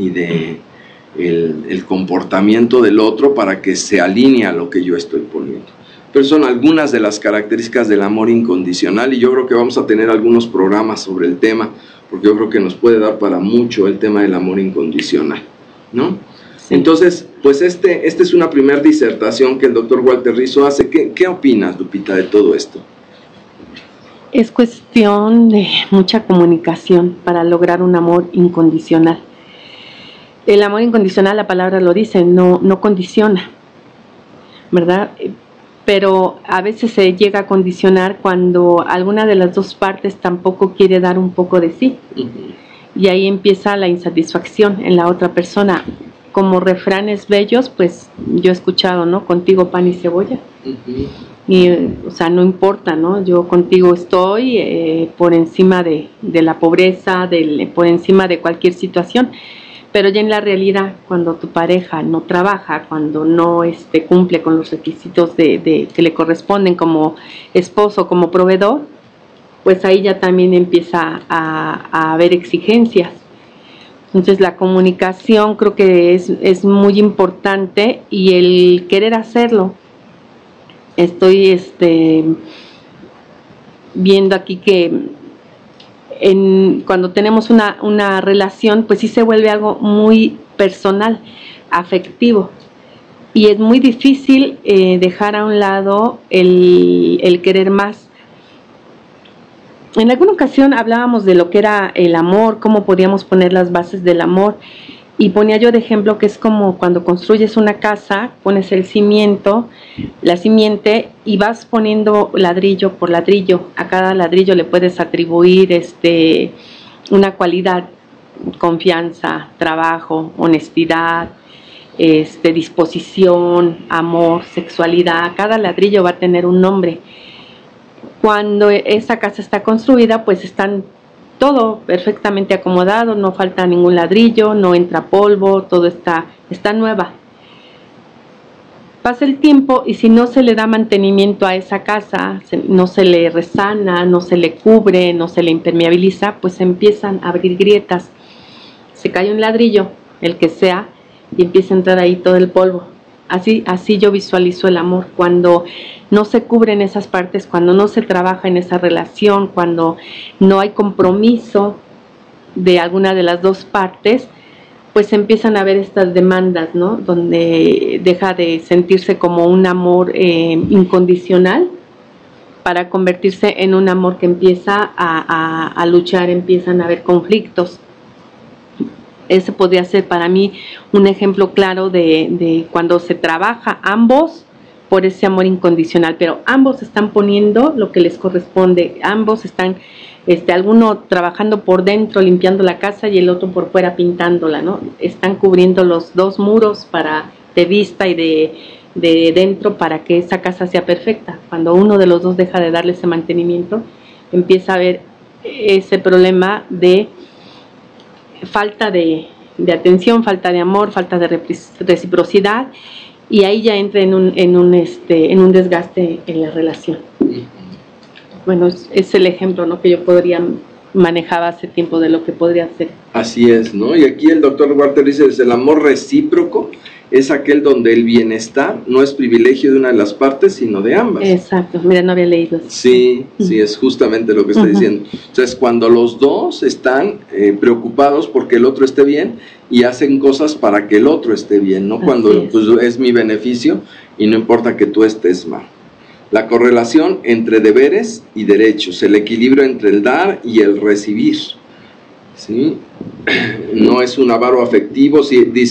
el comportamiento del otro para que se alinee a lo que yo estoy poniendo. Pero son algunas de las características del amor incondicional, y yo creo que vamos a tener algunos programas sobre el tema, porque yo creo que nos puede dar para mucho el tema del amor incondicional, ¿no? Sí. Entonces, pues esta es una primera disertación que el doctor Walter Rizzo hace. ¿Qué opinas, Lupita, de todo esto?
Es cuestión de mucha comunicación para lograr un amor incondicional. El amor incondicional, la palabra lo dice, no condiciona, ¿verdad? Pero a veces se llega a condicionar cuando alguna de las dos partes tampoco quiere dar un poco de sí. Y ahí empieza la insatisfacción en la otra persona. Como refranes bellos, pues yo he escuchado, ¿no? Contigo pan y cebolla. Y, o sea, no importa, ¿no? Yo contigo estoy por encima de la pobreza, por encima de cualquier situación. Pero ya en la realidad, cuando tu pareja no trabaja, cuando no cumple con los requisitos que le corresponden como esposo, como proveedor, pues ahí ya también empieza a haber exigencias. Entonces la comunicación creo que es muy importante, y el querer hacerlo. Estoy viendo aquí que cuando tenemos una relación, pues sí se vuelve algo muy personal, afectivo, y es muy difícil dejar a un lado el querer más. En alguna ocasión hablábamos de lo que era el amor, cómo podíamos poner las bases del amor, y ponía yo de ejemplo que es como cuando construyes una casa, pones el cimiento, la simiente, y vas poniendo ladrillo por ladrillo. A cada ladrillo le puedes atribuir una cualidad: confianza, trabajo, honestidad, disposición, amor, sexualidad. Cada ladrillo va a tener un nombre. Cuando esa casa está construida, pues están todo perfectamente acomodado, no falta ningún ladrillo, no entra polvo, todo está nueva. Pasa el tiempo y si no se le da mantenimiento a esa casa, no se le resana, no se le cubre, no se le impermeabiliza, pues empiezan a abrir grietas. Se cae un ladrillo, el que sea, y empieza a entrar ahí todo el polvo. Así yo visualizo el amor, cuando no se cubren esas partes, cuando no se trabaja en esa relación, cuando no hay compromiso de alguna de las dos partes, pues empiezan a haber estas demandas, ¿no? Donde deja de sentirse como un amor incondicional para convertirse en un amor que empieza a luchar, empiezan a haber conflictos. Ese podría ser para mí un ejemplo claro de cuando se trabaja ambos por ese amor incondicional, pero ambos están poniendo lo que les corresponde, ambos están, alguno trabajando por dentro, limpiando la casa, y el otro por fuera pintándola, ¿no? Están cubriendo los dos muros de vista y de dentro para que esa casa sea perfecta. Cuando uno de los dos deja de darle ese mantenimiento, empieza a haber ese problema de falta de atención, falta de amor, falta de reciprocidad, y ahí ya entra en un desgaste en la relación. Bueno, es el ejemplo, ¿no?, que yo manejaba hace tiempo de lo que podría ser.
Así es, ¿no? Y aquí el doctor Walter dice, el amor recíproco es aquel donde el bienestar no es privilegio de una de las partes, sino de ambas.
Exacto, mira, no había leído eso.
Sí, es justamente lo que está diciendo. Entonces, cuando los dos están preocupados porque el otro esté bien y hacen cosas para que el otro esté bien, ¿no? Cuando es mi beneficio y no importa que tú estés mal. La correlación entre deberes y derechos, el equilibrio entre el dar y el recibir, ¿sí? No es un avaro afectivo,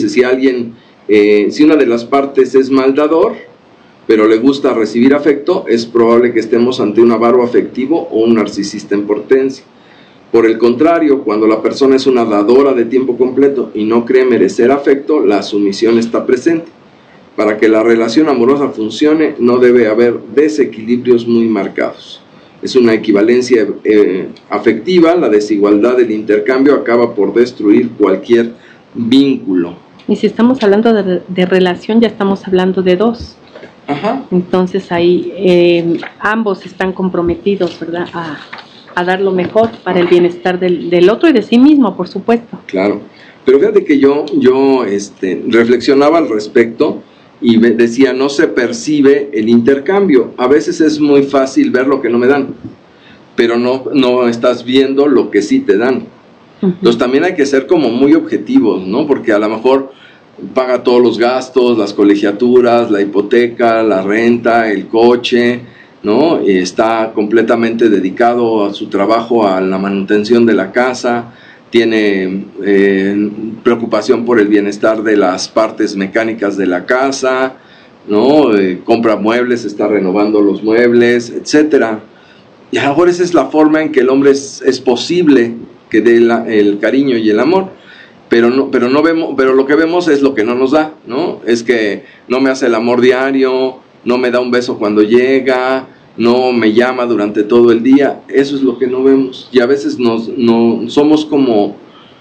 si una de las partes es maldador, pero le gusta recibir afecto, es probable que estemos ante un avaro afectivo o un narcisista en potencia. Por el contrario, cuando la persona es una dadora de tiempo completo y no cree merecer afecto, la sumisión está presente. Para que la relación amorosa funcione, no debe haber desequilibrios muy marcados. Es una equivalencia afectiva, la desigualdad del intercambio acaba por destruir cualquier vínculo.
Y si estamos hablando de relación, ya estamos hablando de dos.
Ajá.
Entonces ahí ambos están comprometidos, ¿verdad?, a dar lo mejor para el bienestar del otro y de sí mismo, por supuesto.
Claro, pero fíjate que yo reflexionaba al respecto y me decía, no se percibe el intercambio. A veces es muy fácil ver lo que no me dan, pero no estás viendo lo que sí te dan. Entonces también hay que ser como muy objetivos, ¿no? Porque a lo mejor paga todos los gastos, las colegiaturas, la hipoteca, la renta, el coche, ¿no? Y está completamente dedicado a su trabajo, a la manutención de la casa, tiene preocupación por el bienestar de las partes mecánicas de la casa, ¿no? Compra muebles, está renovando los muebles, etcétera. Y a lo mejor esa es la forma en que el hombre es posible que dé el cariño y el amor, pero lo que vemos es lo que no nos da, ¿no? Es que no me hace el amor diario, no me da un beso cuando llega, no me llama durante todo el día. Eso es lo que no vemos, y a veces no somos como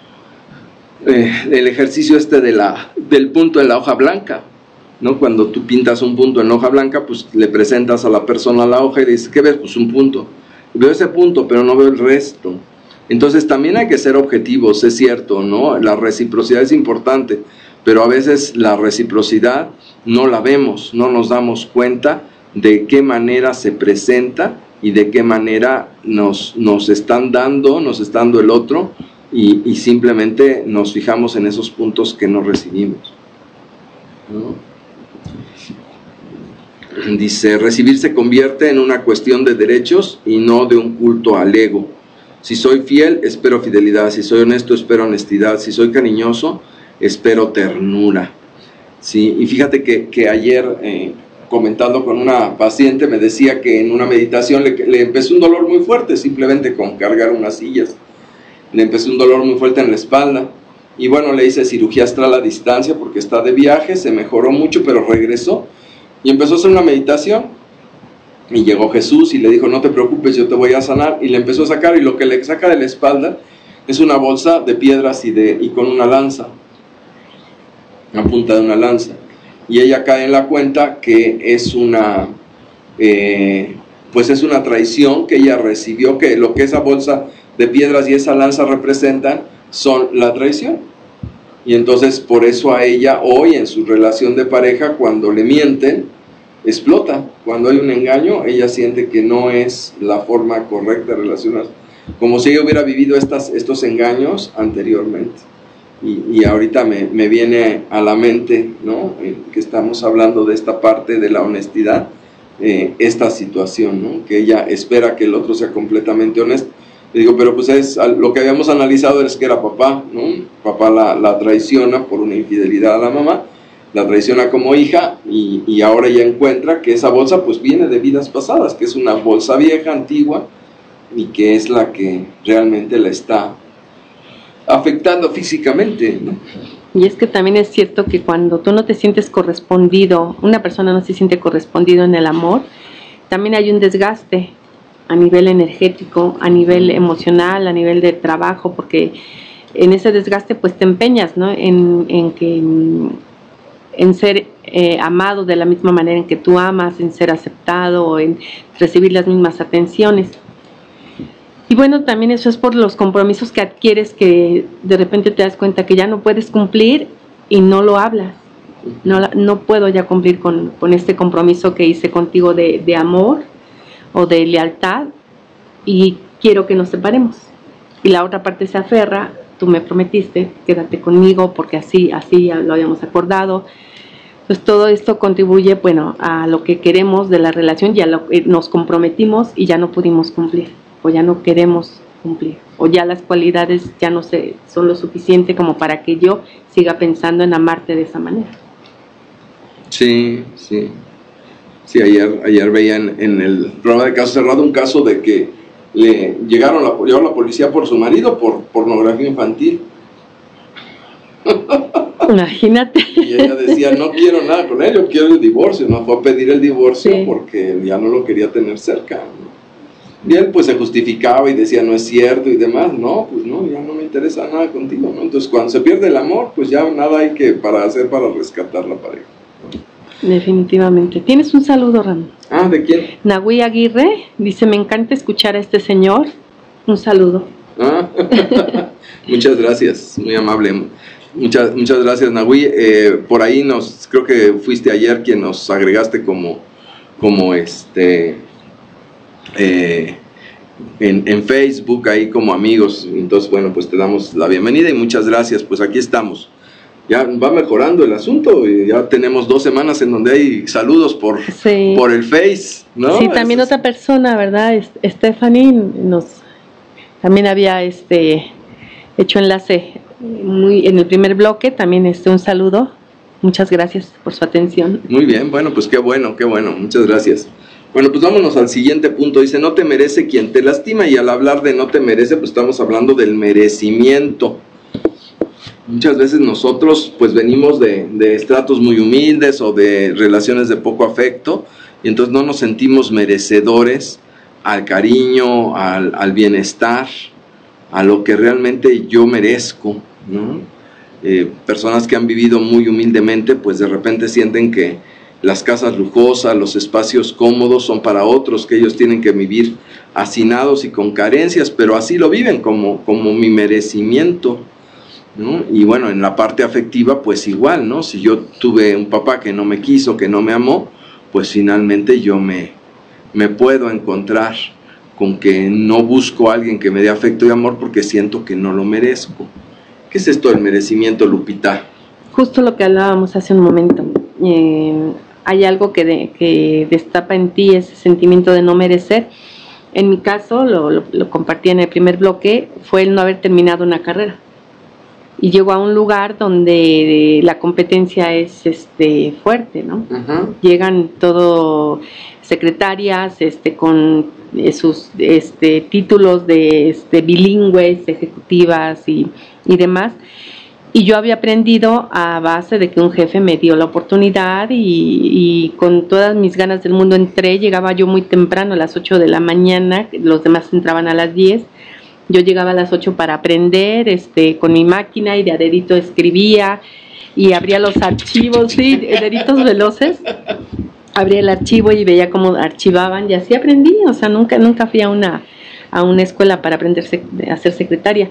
el ejercicio del punto en la hoja blanca, ¿no? Cuando tú pintas un punto en la hoja blanca, pues le presentas a la persona la hoja y le dices, ¿qué ves? Pues un punto. Veo ese punto, pero no veo el resto. Entonces también hay que ser objetivos, es cierto, ¿no? La reciprocidad es importante, pero a veces la reciprocidad no la vemos, no nos damos cuenta de qué manera se presenta y de qué manera nos están dando el otro, y simplemente nos fijamos en esos puntos que no recibimos, ¿no? Dice, recibir se convierte en una cuestión de derechos y no de un culto al ego. Si soy fiel, espero fidelidad. Si soy honesto, espero honestidad. Si soy cariñoso, espero ternura. Sí, y fíjate que ayer, comentando con una paciente, me decía que en una meditación le empezó un dolor muy fuerte, simplemente con cargar unas sillas. Le empezó un dolor muy fuerte en la espalda. Y bueno, le hice cirugía astral a distancia porque está de viaje, se mejoró mucho, pero regresó. Y empezó a hacer una meditación. Y llegó Jesús y le dijo, no te preocupes, yo te voy a sanar. Y le empezó a sacar, y lo que le saca de la espalda es una bolsa de piedras y con una lanza, una punta de una lanza. Y ella cae en la cuenta que es una traición que ella recibió, que lo que esa bolsa de piedras y esa lanza representan son la traición. Y entonces por eso a ella hoy en su relación de pareja, cuando le mienten, explota. Cuando hay un engaño, ella siente que no es la forma correcta de relacionarse, como si ella hubiera vivido estos engaños anteriormente. Y ahorita me viene a la mente, ¿no? Que estamos hablando de esta parte de la honestidad, esta situación, ¿no? Que ella espera que el otro sea completamente honesto. Le digo, pero pues es lo que habíamos analizado es que era papá, ¿no? Papá la traiciona por una infidelidad a la mamá, la traiciona como hija y ahora ella encuentra que esa bolsa pues viene de vidas pasadas, que es una bolsa vieja, antigua, y que es la que realmente la está afectando físicamente, ¿no?
Y es que también es cierto que cuando tú no te sientes correspondido, una persona no se siente correspondido en el amor, también hay un desgaste a nivel energético, a nivel emocional, a nivel de trabajo, porque en ese desgaste pues te empeñas, ¿no? En ser amado de la misma manera en que tú amas, en ser aceptado, en recibir las mismas atenciones. Y bueno, también eso es por los compromisos que adquieres, que de repente te das cuenta que ya no puedes cumplir y no lo hablas. No puedo ya cumplir con este compromiso que hice contigo de amor o de lealtad y quiero que nos separemos. Y la otra parte se aferra, tú me prometiste, quédate conmigo porque así lo habíamos acordado. Pues todo esto contribuye, bueno, a lo que queremos de la relación, ya nos comprometimos y ya no pudimos cumplir, o ya no queremos cumplir, o ya las cualidades ya no son lo suficiente como para que yo siga pensando en amarte de esa manera.
Sí, ayer veía en el programa de Caso Cerrado un caso de que llegó la policía por su marido por pornografía infantil.
Imagínate.
Y ella decía, no quiero nada con él, yo quiero el divorcio. No fue a pedir el divorcio porque ya no lo quería tener cerca, ¿no? Y él pues se justificaba y decía, no es cierto y demás. No, pues no, ya no me interesa nada contigo, ¿no? Entonces cuando se pierde el amor, pues ya nada hay que para rescatar la pareja.
Definitivamente. ¿Tienes un saludo, Ramón?
¿De quién?
Nahui Aguirre dice, me encanta escuchar a este señor. Un saludo.
Muchas gracias, muy amable. Muchas gracias, Nahui. Por ahí creo que fuiste ayer quien nos agregaste como en Facebook ahí como amigos. Entonces, bueno, pues te damos la bienvenida y muchas gracias. Pues aquí estamos. Ya va mejorando el asunto y ya tenemos 2 semanas en donde hay saludos por el Face, ¿no?
Sí, también otra persona, ¿verdad? Stephanie también había hecho enlace en el primer bloque, también un saludo. Muchas gracias por su atención.
Muy bien, bueno, pues qué bueno, muchas gracias. Bueno, pues vámonos al siguiente punto. Dice, no te merece quien te lastima, y al hablar de no te merece, pues estamos hablando del merecimiento. Muchas veces nosotros pues venimos de estratos muy humildes o de relaciones de poco afecto, y entonces no nos sentimos merecedores al cariño, al bienestar, a lo que realmente yo merezco, ¿no? Personas que han vivido muy humildemente pues de repente sienten que las casas lujosas, los espacios cómodos son para otros, que ellos tienen que vivir hacinados y con carencias, pero así lo viven como mi merecimiento, ¿no? Y bueno, en la parte afectiva pues igual, ¿no? Si yo tuve un papá que no me quiso, que no me amó, pues finalmente yo me puedo encontrar con que no busco a alguien que me dé afecto y amor porque siento que no lo merezco. ¿Qué es esto del merecimiento, Lupita?
Justo lo que hablábamos hace un momento. Hay algo que destapa en ti ese sentimiento de no merecer. En mi caso, lo compartí en el primer bloque, fue el no haber terminado una carrera. Y llego a un lugar donde la competencia es fuerte, ¿no? Uh-huh. Llegan todo secretarias con sus títulos de bilingües, ejecutivas y demás. Y yo había aprendido a base de que un jefe me dio la oportunidad y con todas mis ganas del mundo entré. Llegaba yo muy temprano, a las 8 de la mañana, los demás entraban a las 10. Yo llegaba a las 8 para aprender, con mi máquina, y de a dedito escribía y abría los archivos, sí, deditos veloces. Abría el archivo y veía cómo archivaban y así aprendí. O sea, nunca fui a una escuela para aprender a ser secretaria.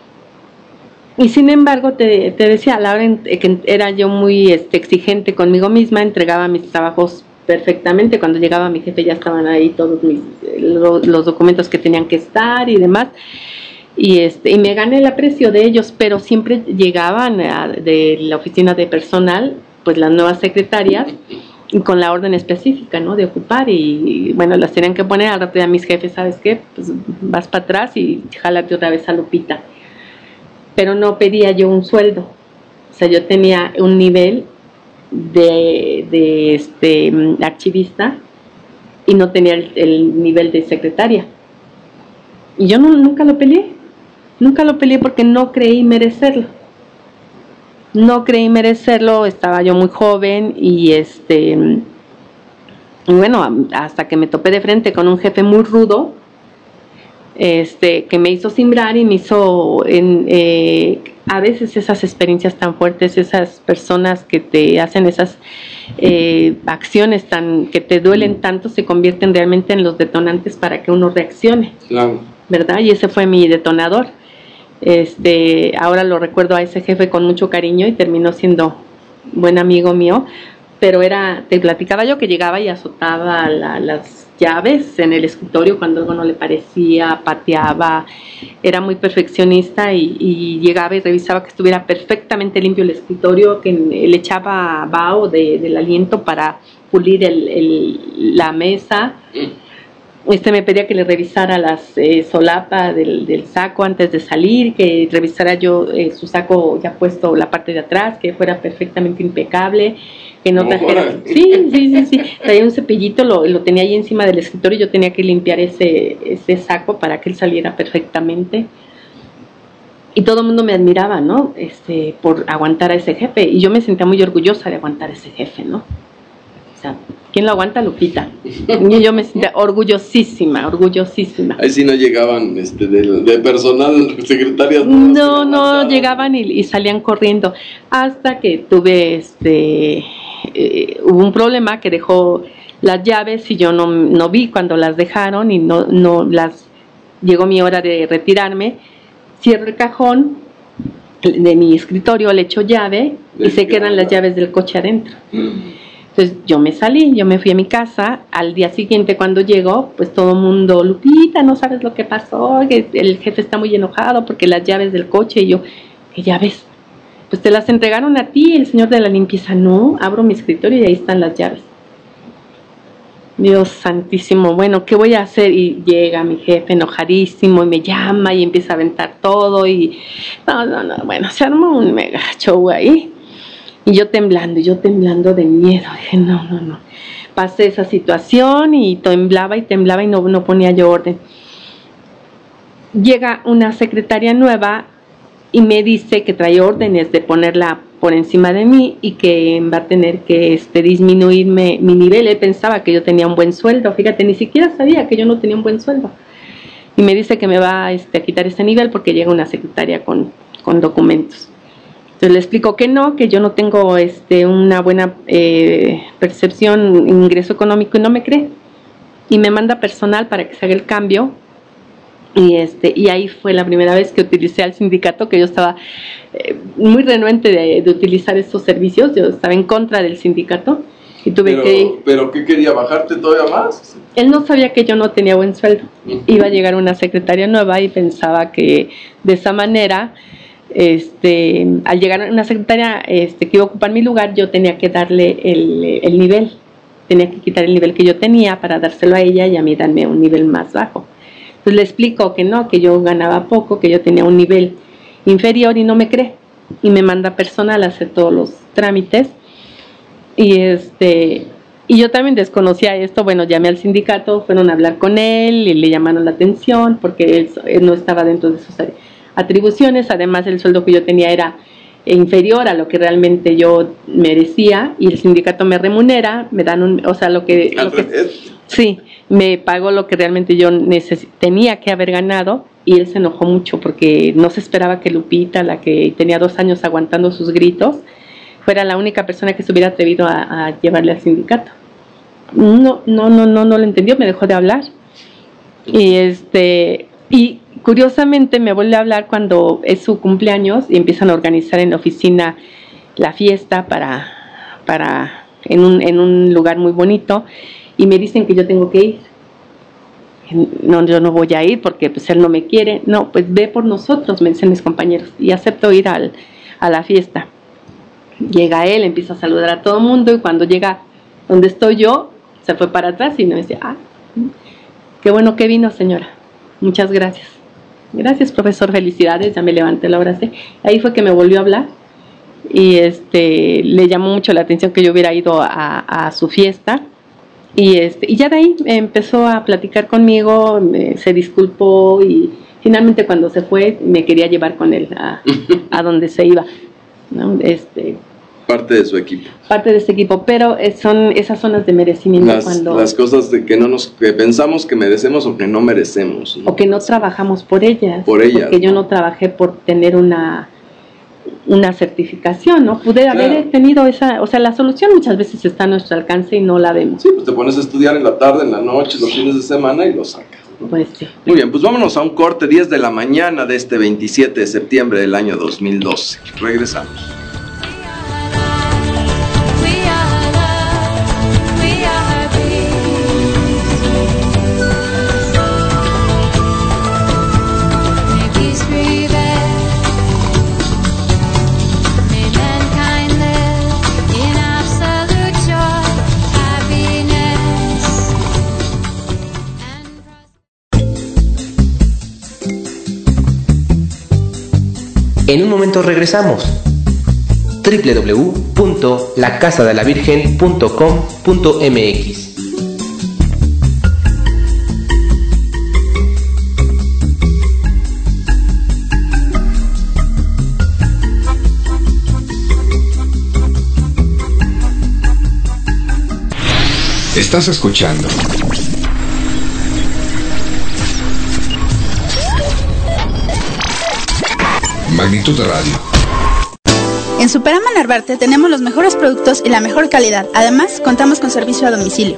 Y sin embargo, te decía, a la hora en que era yo muy exigente conmigo misma, entregaba mis trabajos perfectamente. Cuando llegaba mi jefe ya estaban ahí todos los documentos que tenían que estar y demás. y me gané el aprecio de ellos, pero siempre llegaban de la oficina de personal, pues las nuevas secretarias, con la orden específica, ¿no? De ocupar, y bueno, las tenían que poner. Al rato ya mis jefes, ¿sabes qué? Pues vas para atrás y jálate otra vez a Lupita. Pero no pedía yo un sueldo, o sea, yo tenía un nivel de archivista y no tenía el nivel de secretaria. Y yo nunca lo peleé porque no creí merecerlo. Estaba yo muy joven y bueno, hasta que me topé de frente con un jefe muy rudo, que me hizo simbrar y me hizo a veces esas experiencias tan fuertes, esas personas que te hacen esas acciones que te duelen tanto, se convierten realmente en los detonantes para que uno reaccione.
Claro. ¿Verdad?
Y ese fue mi detonador. Ahora lo recuerdo a ese jefe con mucho cariño y terminó siendo buen amigo mío, pero te platicaba yo que llegaba y azotaba las llaves en el escritorio cuando algo no le parecía, pateaba, era muy perfeccionista y llegaba y revisaba que estuviera perfectamente limpio el escritorio, que le echaba vaho del aliento para pulir la mesa. Me pedía que le revisara las solapas del saco antes de salir, que revisara yo su saco ya puesto la parte de atrás, que fuera perfectamente impecable, que no trajera... Sí. Traía un cepillito, lo tenía ahí encima del escritorio y yo tenía que limpiar ese saco para que él saliera perfectamente. Y todo el mundo me admiraba, ¿no? Por aguantar a ese jefe. Y yo me sentía muy orgullosa de aguantar a ese jefe, ¿no? O sea, ¿quién lo aguanta? Lupita. Y yo me sentía orgullosísima.
Ahí sí no llegaban de personal, secretarias.
No, llegaban y salían corriendo. Hasta que tuve hubo un problema que dejó las llaves y yo no vi cuando las dejaron y llegó mi hora de retirarme. Cierro el cajón de mi escritorio, le echo llave y se quedan las llaves del coche adentro. Entonces yo me fui a mi casa. Al día siguiente cuando llego, pues todo el mundo, Lupita, no sabes lo que pasó, que el jefe está muy enojado porque las llaves del coche. Y yo, ¿qué llaves? Pues te las entregaron a ti, el señor de la limpieza. No, abro mi escritorio y ahí están las llaves. Dios santísimo, bueno, ¿qué voy a hacer? Y llega mi jefe enojadísimo y me llama y empieza a aventar todo y no, bueno, se armó un mega show ahí. Y yo temblando de miedo. Dije, no. Pasé esa situación y temblaba y no ponía yo orden. Llega una secretaria nueva y me dice que trae órdenes de ponerla por encima de mí y que va a tener que disminuirme mi nivel. Él pensaba que yo tenía un buen sueldo. Fíjate, ni siquiera sabía que yo no tenía un buen sueldo. Y me dice que me va a quitar ese nivel porque llega una secretaria con documentos. Entonces le explico que yo no tengo una buena percepción, ingreso económico, y no me cree. Y me manda personal para que se haga el cambio. Y ahí fue la primera vez que utilicé al sindicato, que yo estaba muy renuente de utilizar estos servicios. Yo estaba en contra del sindicato y tuve que ir.
¿Pero qué quería? ¿Bajarte todavía más?
Él no sabía que yo no tenía buen sueldo. Iba a llegar una secretaria nueva y pensaba que de esa manera... al llegar una secretaria que iba a ocupar mi lugar, yo tenía que darle el nivel, tenía que quitar el nivel que yo tenía para dárselo a ella y a mí darme un nivel más bajo. Entonces le explico que no, que yo ganaba poco, que yo tenía un nivel inferior y no me cree y me manda personal a hacer todos los trámites y yo también desconocía esto. Bueno, llamé al sindicato, fueron a hablar con él y le llamaron la atención porque él no estaba dentro de sus atribuciones. Además, el sueldo que yo tenía era inferior a lo que realmente yo merecía y el sindicato me remunera, me dan me pagó lo que realmente yo tenía que haber ganado. Y él se enojó mucho porque no se esperaba que Lupita, la que tenía 2 años aguantando sus gritos, fuera la única persona que se hubiera atrevido a llevarle al sindicato. No lo entendió, me dejó de hablar. Y curiosamente me vuelve a hablar cuando es su cumpleaños y empiezan a organizar en la oficina la fiesta en un lugar muy bonito y me dicen que yo tengo que ir. No, yo no voy a ir porque pues él no me quiere. No, pues ve por nosotros, me dicen mis compañeros. Y acepto ir a la fiesta. Llega él, empieza a saludar a todo el mundo y cuando llega donde estoy yo, se fue para atrás y me dice, qué bueno que vino, señora. Muchas gracias. Gracias, profesor, felicidades. Ya me levanté, lo abracé. Ahí fue que me volvió a hablar y le llamó mucho la atención que yo hubiera ido a su fiesta. Y ya de ahí empezó a platicar conmigo, se disculpó y finalmente cuando se fue me quería llevar con él a donde se iba, ¿no?
Parte de su equipo.
Parte de ese equipo, pero son esas zonas de merecimiento
las cosas de que que pensamos que merecemos o que no merecemos, ¿no?
O que no trabajamos por ellas.
Porque
yo no trabajé por tener una certificación, ¿no? Pude haber tenido la solución muchas veces está a nuestro alcance y no la vemos.
Sí, pues te pones a estudiar en la tarde, en la noche, los fines de semana y lo sacas, ¿no?
Pues sí.
Muy bien, pues vámonos a un corte, 10 de la mañana de este 27 de septiembre del año 2012. Regresamos.
En un momento regresamos. www.lacasadelavirgen.com.mx.
Estás escuchando Magnitud Radio.
En Superama Narvarte tenemos los mejores productos y la mejor calidad. Además, contamos con servicio a domicilio.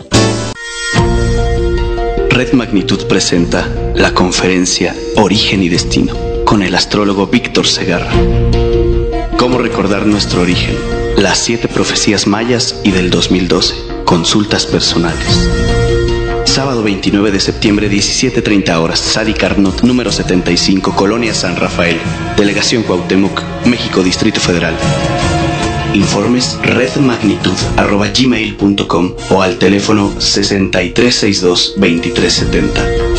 Red Magnitud presenta la conferencia Origen y Destino con el astrólogo Víctor Segarra. ¿Cómo recordar nuestro origen? Las 7 profecías mayas y del 2012. Consultas personales. Sábado 29 de septiembre, 17:30 horas, Sadi Carnot, número 75, Colonia San Rafael, Delegación Cuauhtémoc, México, Distrito Federal. Informes redmagnitud@gmail.com o al teléfono 6362-2370.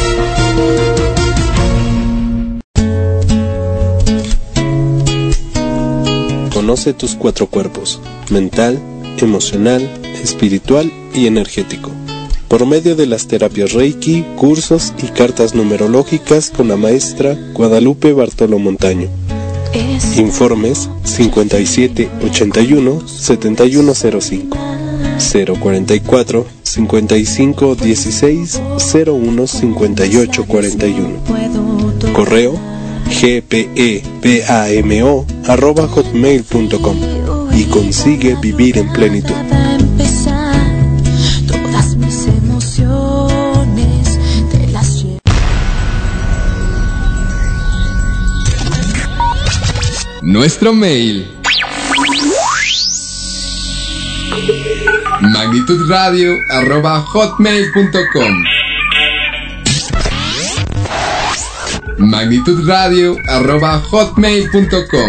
Conoce tus 4 cuerpos: mental, emocional, espiritual y energético, por medio de las terapias Reiki, cursos y cartas numerológicas con la maestra Guadalupe Bartolo Montaño. Informes 57 81 7105 044 55 16 01 58 41. Correo gpepamo@hotmail.com y consigue vivir en plenitud.
Nuestro mail: magnitudradio@hotmail.com. magnitudradio@hotmail.com.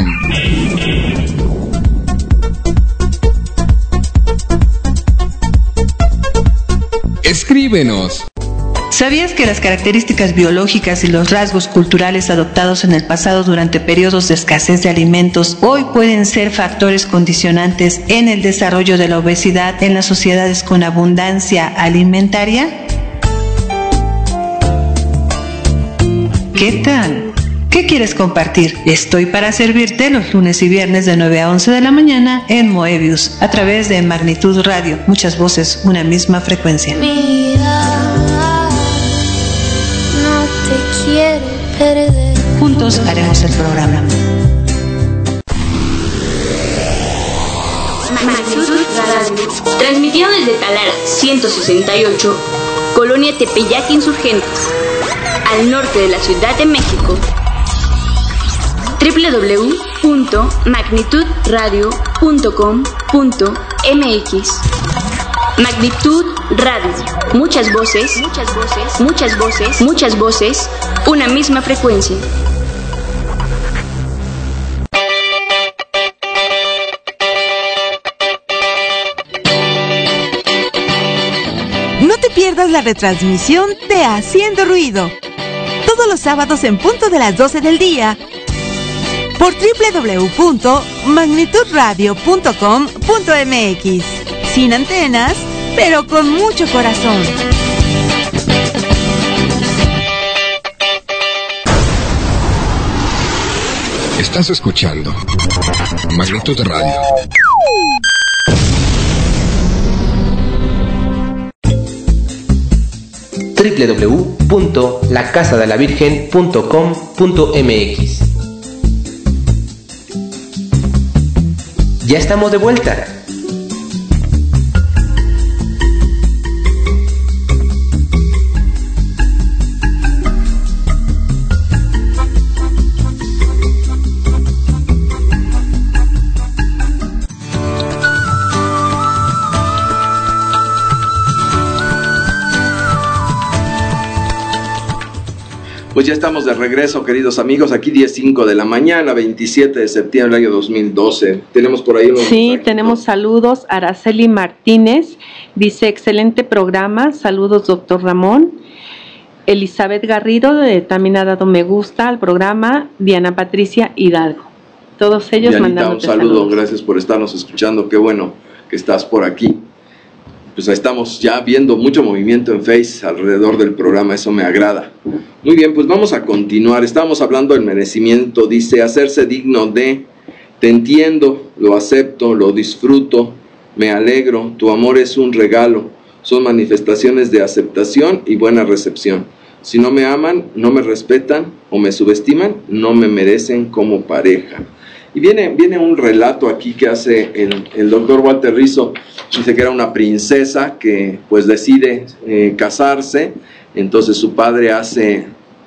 Escríbenos.
¿Sabías que las características biológicas y los rasgos culturales adoptados en el pasado durante periodos de escasez de alimentos hoy pueden ser factores condicionantes en el desarrollo de la obesidad en las sociedades con abundancia alimentaria? ¿Qué tal? ¿Qué quieres compartir? Estoy para servirte los lunes y viernes de 9 a 11 de la mañana en Moebius, a través de Magnitud Radio. Muchas voces, una misma frecuencia.
Quiere perder.
Juntos haremos el programa.
Magnitud Radio. Transmitido desde Talara 168, Colonia Tepeyac Insurgentes, al norte de la Ciudad de México. www.magnitudradio.com.mx. Magnitud Radio. Muchas voces, muchas voces, muchas voces, muchas voces, una misma frecuencia.
No te pierdas la retransmisión de Haciendo Ruido, todos los sábados en punto de las 12 del día, por www.magnitudradio.com.mx. Sin antenas, pero con mucho corazón.
Estás escuchando Magnitud Radio.
www.lacasadelavirgen.com.mx. Ya estamos de vuelta.
Pues ya estamos de regreso, queridos amigos, aquí 10:05 de la mañana, 27 de septiembre del año 2012. Tenemos por ahí unos...
Sí, tenemos saludos. Araceli Martínez dice, excelente programa, saludos doctor Ramón. Elizabeth Garrido también ha dado me gusta al programa. Diana Patricia Hidalgo. Todos ellos
Dianita,
mandándote
un saludo,
saludos.
gracias por estarnos escuchando, qué bueno que estás por aquí. Pues estamos ya viendo mucho movimiento en Face alrededor del programa, eso me agrada. Muy bien, pues vamos a continuar. Estábamos hablando del merecimiento, dice, hacerse digno de, te entiendo, lo acepto, lo disfruto, me alegro, tu amor es un regalo, son manifestaciones de aceptación y buena recepción. Si no me aman, no me respetan o me subestiman, no me merecen como pareja. Y viene un relato aquí que hace el doctor Walter Rizzo. Dice que era una princesa que pues decide casarse, entonces su padre hace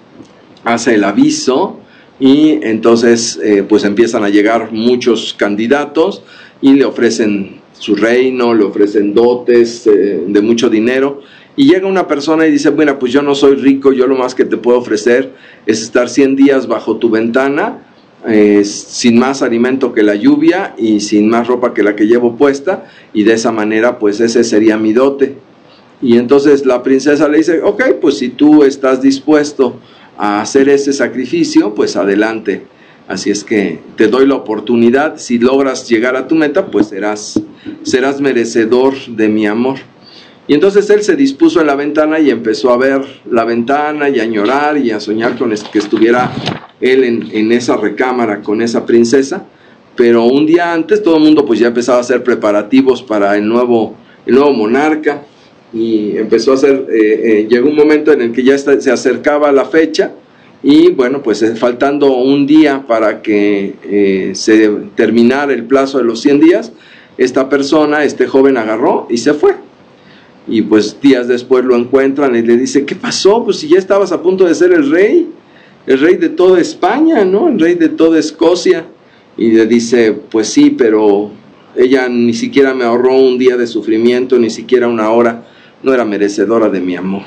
el aviso y entonces pues empiezan a llegar muchos candidatos y le ofrecen su reino, le ofrecen dotes de mucho dinero, y llega una persona y dice, bueno, pues yo no soy rico, yo lo más que te puedo ofrecer es estar 100 días bajo tu ventana, sin más alimento que la lluvia y sin más ropa que la que llevo puesta, y de esa manera pues ese sería mi dote. Y entonces la princesa le dice, ok, pues si tú estás dispuesto a hacer ese sacrificio, pues adelante, así es que te doy la oportunidad, si logras llegar a tu meta, pues serás merecedor de mi amor. Y entonces él se dispuso en la ventana y empezó a ver la ventana y a añorar y a soñar con que estuviera él en esa recámara con esa princesa, pero un día antes todo el mundo pues ya empezaba a hacer preparativos para el nuevo monarca, y empezó a hacer, llegó un momento en el que ya se acercaba la fecha, y bueno, pues faltando un día para que se terminara el plazo de los 100 días, este joven agarró y se fue. Y pues días después lo encuentran y le dice, ¿qué pasó? Pues si ya estabas a punto de ser el rey de toda España, ¿no? El rey de toda Escocia. Y le dice, pues sí, pero ella ni siquiera me ahorró un día de sufrimiento, ni siquiera una hora, no era merecedora de mi amor.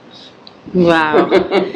Wow.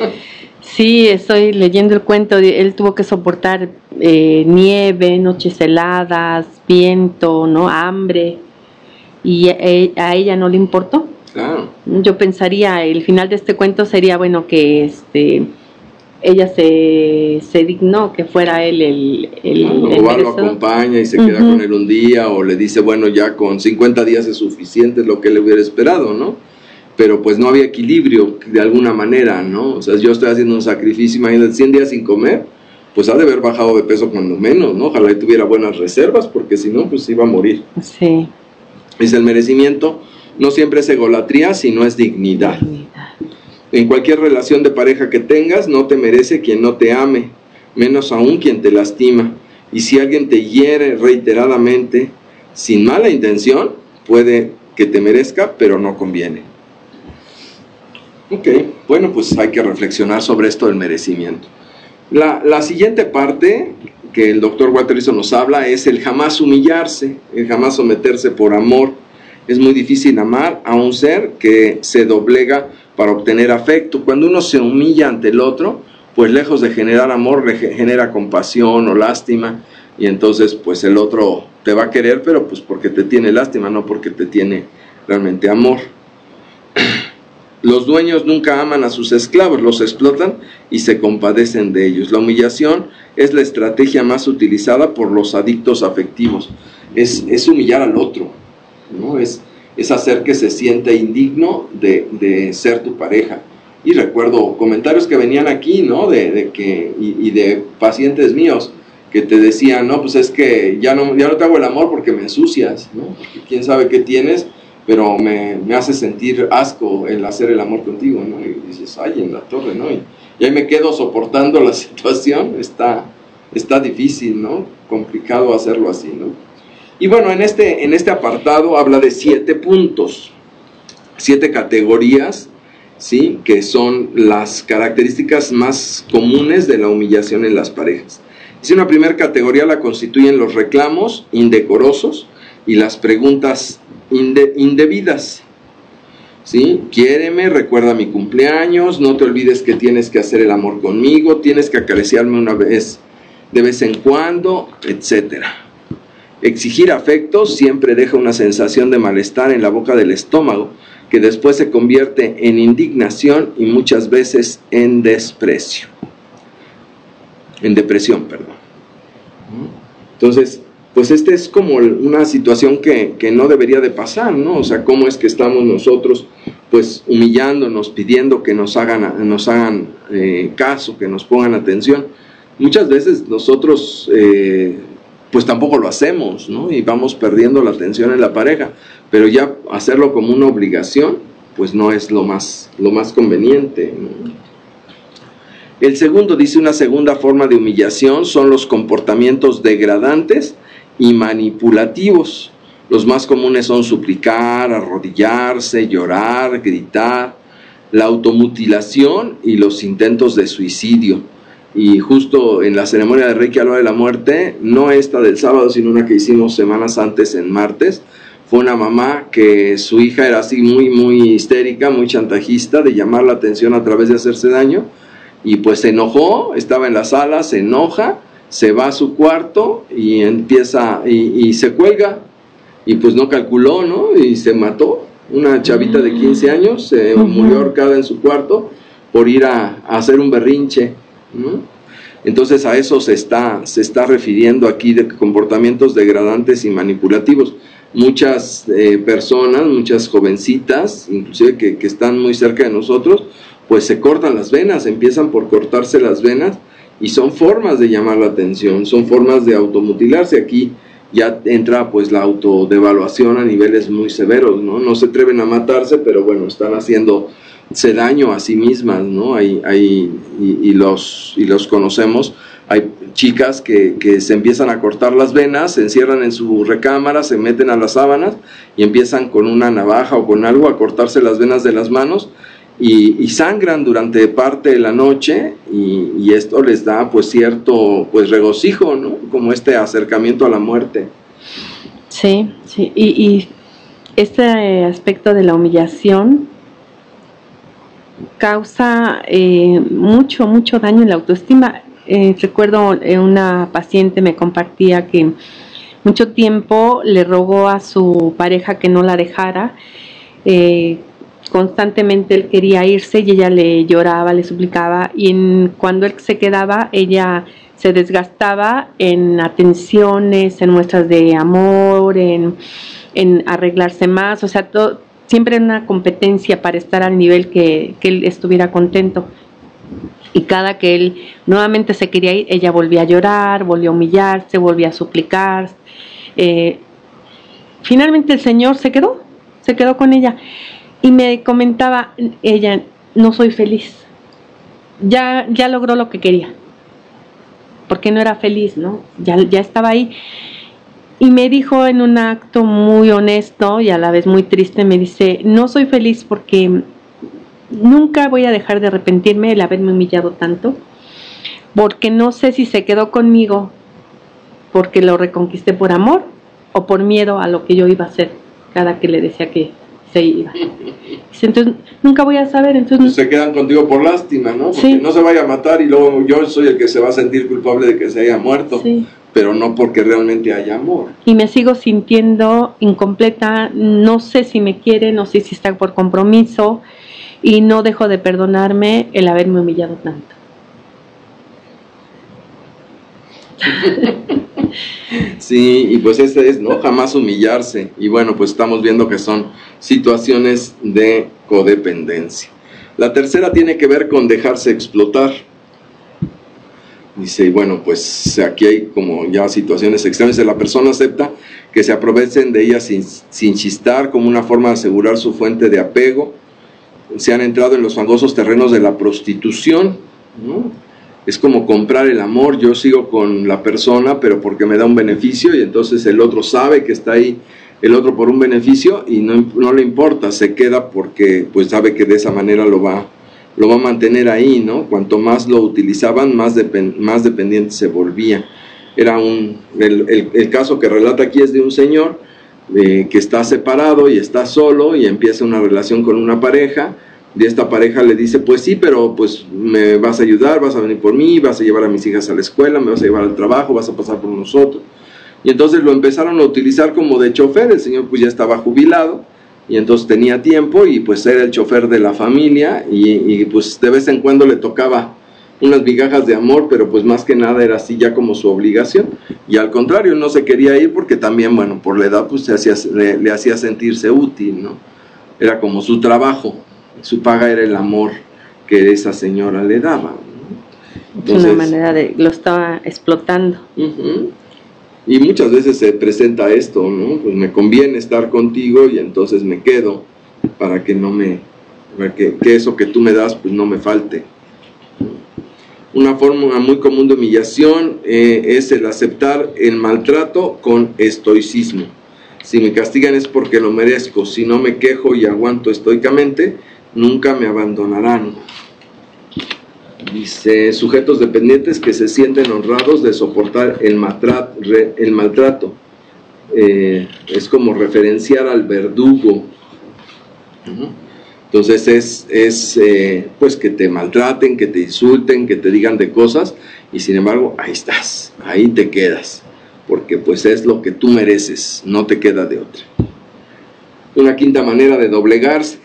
Sí, estoy leyendo el cuento, él tuvo que soportar nieve, noches heladas, viento, ¿no? Hambre, y a ella no le importó.
Claro.
Yo pensaría, el final de este cuento sería, bueno, que ella se dignó que fuera él
o lo acompaña y se queda con él un día, o le dice, bueno, ya con 50 días es suficiente, lo que él hubiera esperado, ¿no? Pero pues no había equilibrio de alguna manera, ¿no? O sea, yo estoy haciendo un sacrificio, imagínate, 100 días sin comer, pues ha de haber bajado de peso cuando menos, ¿no? Ojalá tuviera buenas reservas, porque si no, pues iba a morir.
Sí.
Es el merecimiento, no siempre es egolatría, sino es dignidad. En cualquier relación de pareja que tengas, no te merece quien no te ame, menos aún quien te lastima. Y si alguien te hiere reiteradamente, sin mala intención, puede que te merezca, pero no conviene. Ok, bueno, pues hay que reflexionar sobre esto del merecimiento. La siguiente parte que el doctor Walter Rizzo nos habla es el jamás humillarse, el jamás someterse por amor, Es muy difícil amar a un ser que se doblega para obtener afecto. Cuando uno se humilla ante el otro, pues lejos de generar amor, le genera compasión o lástima, y entonces pues el otro te va a querer, pero pues porque te tiene lástima, no porque te tiene realmente amor. Los dueños nunca aman a sus esclavos, los explotan y se compadecen de ellos. La humillación es la estrategia más utilizada por los adictos afectivos. Es humillar al otro, ¿no? Es hacer que se sienta indigno de ser tu pareja. Y recuerdo comentarios que venían aquí, ¿no? Y de pacientes míos que te decían, no, pues es que ya no te hago el amor porque me ensucias, ¿no? Porque quién sabe qué tienes, pero me hace sentir asco el hacer el amor contigo, ¿no? Y dices, ay, en la torre, ¿no? Y ahí me quedo soportando la situación. Está difícil, ¿no? Complicado hacerlo así, ¿no? Y bueno, en este apartado habla de 7 puntos, 7 categorías, ¿sí? Que son las características más comunes de la humillación en las parejas. Dice, una primera categoría la constituyen los reclamos indecorosos y las preguntas indebidas, ¿sí? Quiéreme, recuerda mi cumpleaños, no te olvides que tienes que hacer el amor conmigo, tienes que acariciarme una vez de vez en cuando, etcétera. Exigir afecto siempre deja una sensación de malestar en la boca del estómago, que después se convierte en indignación y muchas veces en depresión, perdón. Entonces, pues es como una situación que no debería de pasar, ¿no? O sea, ¿cómo es que estamos nosotros pues humillándonos, pidiendo que nos hagan caso, que nos pongan atención? Muchas veces nosotros pues tampoco lo hacemos, ¿no? Y vamos perdiendo la atención en la pareja, pero ya hacerlo como una obligación pues no es lo más conveniente, ¿no? El segundo, dice, una segunda forma de humillación son los comportamientos degradantes y manipulativos. Los más comunes son suplicar, arrodillarse, llorar, gritar, la automutilación y los intentos de suicidio. Y justo en la ceremonia de Reiki a la hora de la muerte, no esta del sábado, sino una que hicimos semanas antes en martes, fue una mamá que su hija era así muy histérica, muy chantajista, de llamar la atención a través de hacerse daño, y pues se enojó, estaba en la sala, se enoja, se va a su cuarto y empieza y se cuelga, y pues no calculó, ¿no? Y se mató. Una chavita de 15 años se murió ahorcada en su cuarto por ir a hacer un berrinche, ¿no? Entonces a eso se está refiriendo aquí, de comportamientos degradantes y manipulativos. Muchas personas, muchas jovencitas, inclusive que están muy cerca de nosotros, pues se cortan las venas, empiezan por cortarse las venas, y son formas de llamar la atención, son formas de automutilarse. Aquí ya entra pues la autodevaluación a niveles muy severos, ¿no? No se atreven a matarse, pero bueno, están haciéndose daño a sí mismas, ¿no? Y los conocemos. Hay chicas que se empiezan a cortar las venas, se encierran en su recámara, se meten a las sábanas y empiezan con una navaja o con algo a cortarse las venas de las manos, y sangran durante parte de la noche, y esto les da pues cierto pues regocijo, ¿no? Como este acercamiento a la muerte.
Sí, y este aspecto de la humillación causa mucho daño en la autoestima. Recuerdo una paciente me compartía que mucho tiempo le rogó a su pareja que no la dejara, constantemente él quería irse y ella le lloraba, le suplicaba, y cuando él se quedaba, ella se desgastaba en atenciones, en muestras de amor, en arreglarse más, o sea, siempre en una competencia para estar al nivel que él estuviera contento. Y cada que él nuevamente se quería ir, ella volvía a llorar, volvía a humillarse, volvía a suplicar. Finalmente el Señor se quedó con ella. Y me comentaba ella, no soy feliz, ya logró lo que quería, porque no era feliz, ¿no? Ya estaba ahí. Y me dijo en un acto muy honesto y a la vez muy triste, me dice, no soy feliz porque nunca voy a dejar de arrepentirme el haberme humillado tanto, porque no sé si se quedó conmigo porque lo reconquisté por amor o por miedo a lo que yo iba a hacer cada que le decía que se iba. Dice, entonces nunca voy a saber, entonces
se quedan contigo por lástima, ¿no? Porque
sí,
no se vaya a matar y luego yo soy el que se va a sentir culpable de que se haya muerto,
sí,
pero no porque realmente haya amor.
Y me sigo sintiendo incompleta, no sé si me quiere, no sé si está por compromiso, y no dejo de perdonarme el haberme humillado tanto.
Sí, y pues ese es, ¿no? Jamás humillarse. Y bueno, pues estamos viendo que son situaciones de codependencia. La tercera tiene que ver con dejarse explotar. Dice, y bueno, pues aquí hay como ya situaciones extremas. La persona acepta que se aprovechen de ella sin chistar, como una forma de asegurar su fuente de apego. Se han entrado en los fangosos terrenos de la prostitución, ¿no? Es como comprar el amor. Yo sigo con la persona, pero porque me da un beneficio, y entonces el otro sabe que está ahí, el otro por un beneficio, y no le importa, se queda porque pues sabe que de esa manera lo va a mantener ahí, ¿no? Cuanto más lo utilizaban, más dependiente se volvía. Era el caso que relata aquí es de un señor que está separado y está solo y empieza una relación con una pareja. Y esta pareja le dice, pues sí, pero pues me vas a ayudar, vas a venir por mí, vas a llevar a mis hijas a la escuela, me vas a llevar al trabajo, vas a pasar por nosotros. Y entonces lo empezaron a utilizar como de chofer. El señor pues ya estaba jubilado y entonces tenía tiempo y pues era el chofer de la familia y pues de vez en cuando le tocaba unas migajas de amor, pero pues más que nada era así ya como su obligación. Y al contrario, no se quería ir porque también, bueno, por la edad pues le hacía sentirse útil, ¿no? Era como su trabajo. Su paga era el amor que esa señora le daba, ¿no? Entonces,
una manera de, lo estaba explotando.
Y muchas veces se presenta esto, ¿no? Pues me conviene estar contigo y entonces me quedo para que que eso que tú me das pues no me falte. Una forma muy común de humillación es el aceptar el maltrato con estoicismo. Si me castigan es porque lo merezco. Si no me quejo y aguanto estoicamente, nunca me abandonarán. Dice, sujetos dependientes que se sienten honrados de soportar el maltrato. Es como referenciar al verdugo. Entonces es pues que te maltraten, que te insulten, que te digan de cosas, y sin embargo ahí estás, ahí te quedas, porque pues es lo que tú mereces, no te queda de otra. Una quinta manera de doblegarse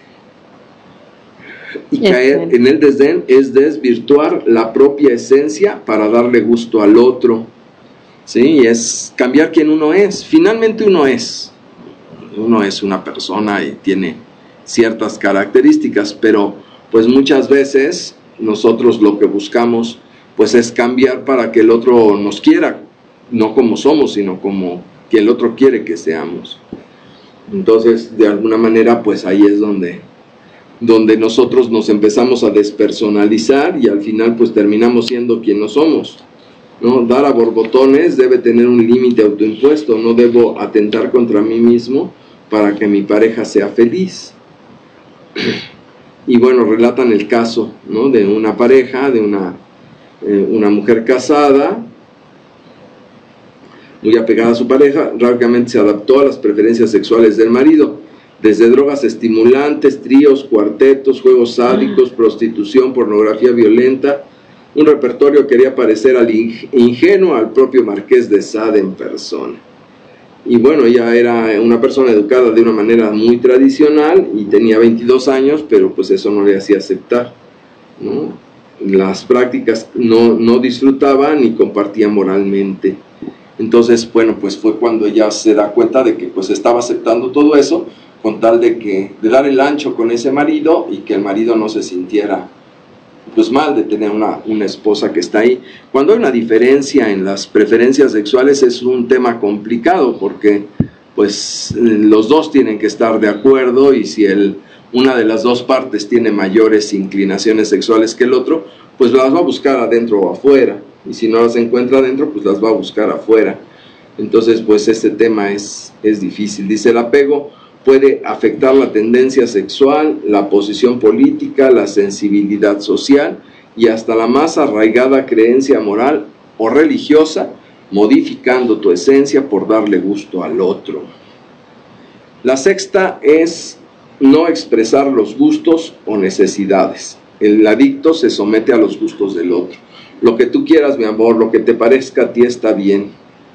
y caer en el desdén es desvirtuar la propia esencia para darle gusto al otro. Sí, es cambiar quien uno es. Finalmente uno es una persona y tiene ciertas características, pero pues muchas veces nosotros lo que buscamos pues es cambiar para que el otro nos quiera, no como somos, sino como que el otro quiere que seamos. Entonces, de alguna manera, pues ahí es donde nosotros nos empezamos a despersonalizar y al final pues terminamos siendo quien no somos, ¿no? Dar a borbotones debe tener un límite autoimpuesto. No debo atentar contra mí mismo para que mi pareja sea feliz. Y bueno, relatan el caso, ¿no? De una pareja, de una mujer casada, muy apegada a su pareja, rápidamente se adaptó a las preferencias sexuales del marido, desde drogas estimulantes, tríos, cuartetos, juegos sádicos, prostitución, pornografía violenta. Un repertorio quería parecer ingenuo al propio Marqués de Sade en persona. Y bueno, ella era una persona educada de una manera muy tradicional y tenía 22 años, pero pues eso no le hacía aceptar, ¿no? Las prácticas no disfrutaba ni compartía moralmente. Entonces, bueno, pues fue cuando ella se da cuenta de que pues estaba aceptando todo eso con tal de dar el ancho con ese marido y que el marido no se sintiera pues mal de tener una esposa que está ahí. Cuando hay una diferencia en las preferencias sexuales es un tema complicado porque pues los dos tienen que estar de acuerdo, y si una de las dos partes tiene mayores inclinaciones sexuales que el otro, pues las va a buscar adentro o afuera, y si no las encuentra adentro, pues las va a buscar afuera. Entonces pues este tema es difícil. Dice, el apego puede afectar la tendencia sexual, la posición política, la sensibilidad social y hasta la más arraigada creencia moral o religiosa, modificando tu esencia por darle gusto al otro. La sexta es no expresar los gustos o necesidades. El adicto se somete a los gustos del otro. Lo que tú quieras, mi amor, lo que te parezca a ti está bien.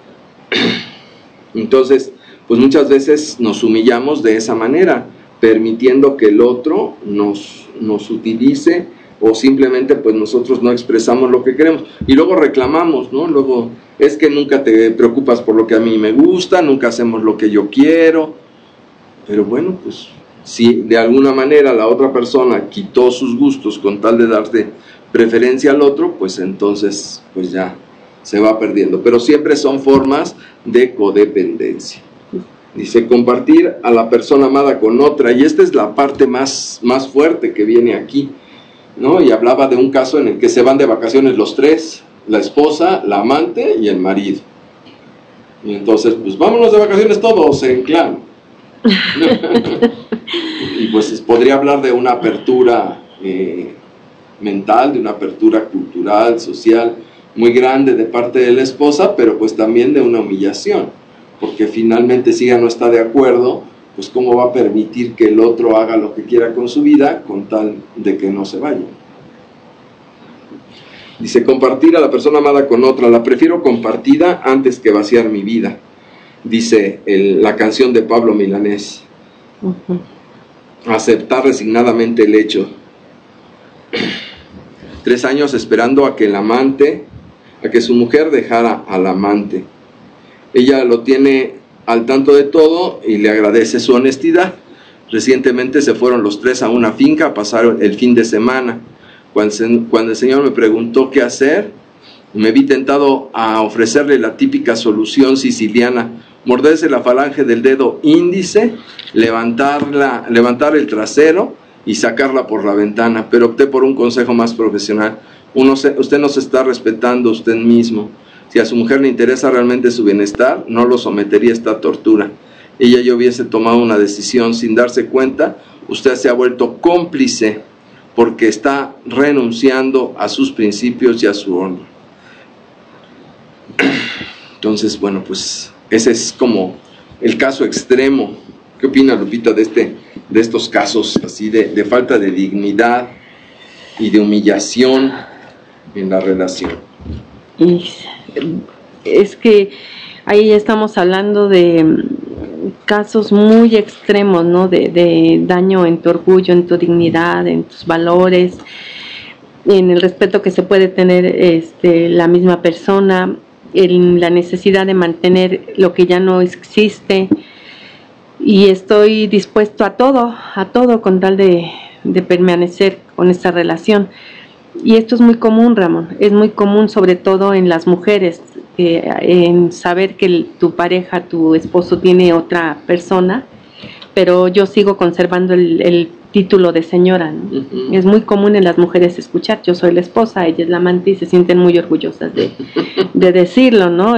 Entonces, pues muchas veces nos humillamos de esa manera, permitiendo que el otro nos utilice, o simplemente pues nosotros no expresamos lo que queremos. Y luego reclamamos, ¿no? Luego, es que nunca te preocupas por lo que a mí me gusta, nunca hacemos lo que yo quiero. Pero bueno, pues si de alguna manera la otra persona quitó sus gustos con tal de darte preferencia al otro, pues entonces pues ya se va perdiendo. Pero siempre son formas de codependencia. Dice, compartir a la persona amada con otra, y esta es la parte más fuerte que viene aquí, ¿no? Y hablaba de un caso en el que se van de vacaciones los tres, la esposa, la amante y el marido. Y entonces, pues vámonos de vacaciones todos en clan. Y pues podría hablar de una apertura mental, de una apertura cultural, social, muy grande de parte de la esposa, pero pues también de una humillación, porque finalmente si ella no está de acuerdo, pues cómo va a permitir que el otro haga lo que quiera con su vida con tal de que no se vaya. Dice, compartir a la persona amada con otra, la prefiero compartida antes que vaciar mi vida, dice la canción de Pablo Milanés. Aceptar resignadamente el hecho. 3 años esperando a que el amante, a que su mujer dejara al amante. Ella lo tiene al tanto de todo y le agradece su honestidad. Recientemente se fueron los 3 a una finca a pasar el fin de semana. Cuando el Señor me preguntó qué hacer, me vi tentado a ofrecerle la típica solución siciliana: morderse la falange del dedo índice, levantar el trasero y sacarla por la ventana, pero opté por un consejo más profesional. Usted no se está respetando usted mismo. Si a su mujer le interesa realmente su bienestar, no lo sometería a esta tortura. Ella y yo hubiese tomado una decisión sin darse cuenta, usted se ha vuelto cómplice porque está renunciando a sus principios y a su honra. Entonces, bueno, pues ese es como el caso extremo. ¿Qué opina Lupita de estos casos así de falta de dignidad y de humillación en la relación?
Y es que ahí ya estamos hablando de casos muy extremos, ¿no? De daño en tu orgullo, en tu dignidad, en tus valores, en el respeto que se puede tener la misma persona, en la necesidad de mantener lo que ya no existe. Y estoy dispuesto a todo con tal de permanecer con esta relación. Y esto es muy común, Ramón, es muy común sobre todo en las mujeres, en saber que tu pareja, tu esposo tiene otra persona, pero yo sigo conservando el título de señora, ¿no? Uh-huh. Es muy común en las mujeres escuchar, yo soy la esposa, ella es la amante, y se sienten muy orgullosas de decirlo, ¿no?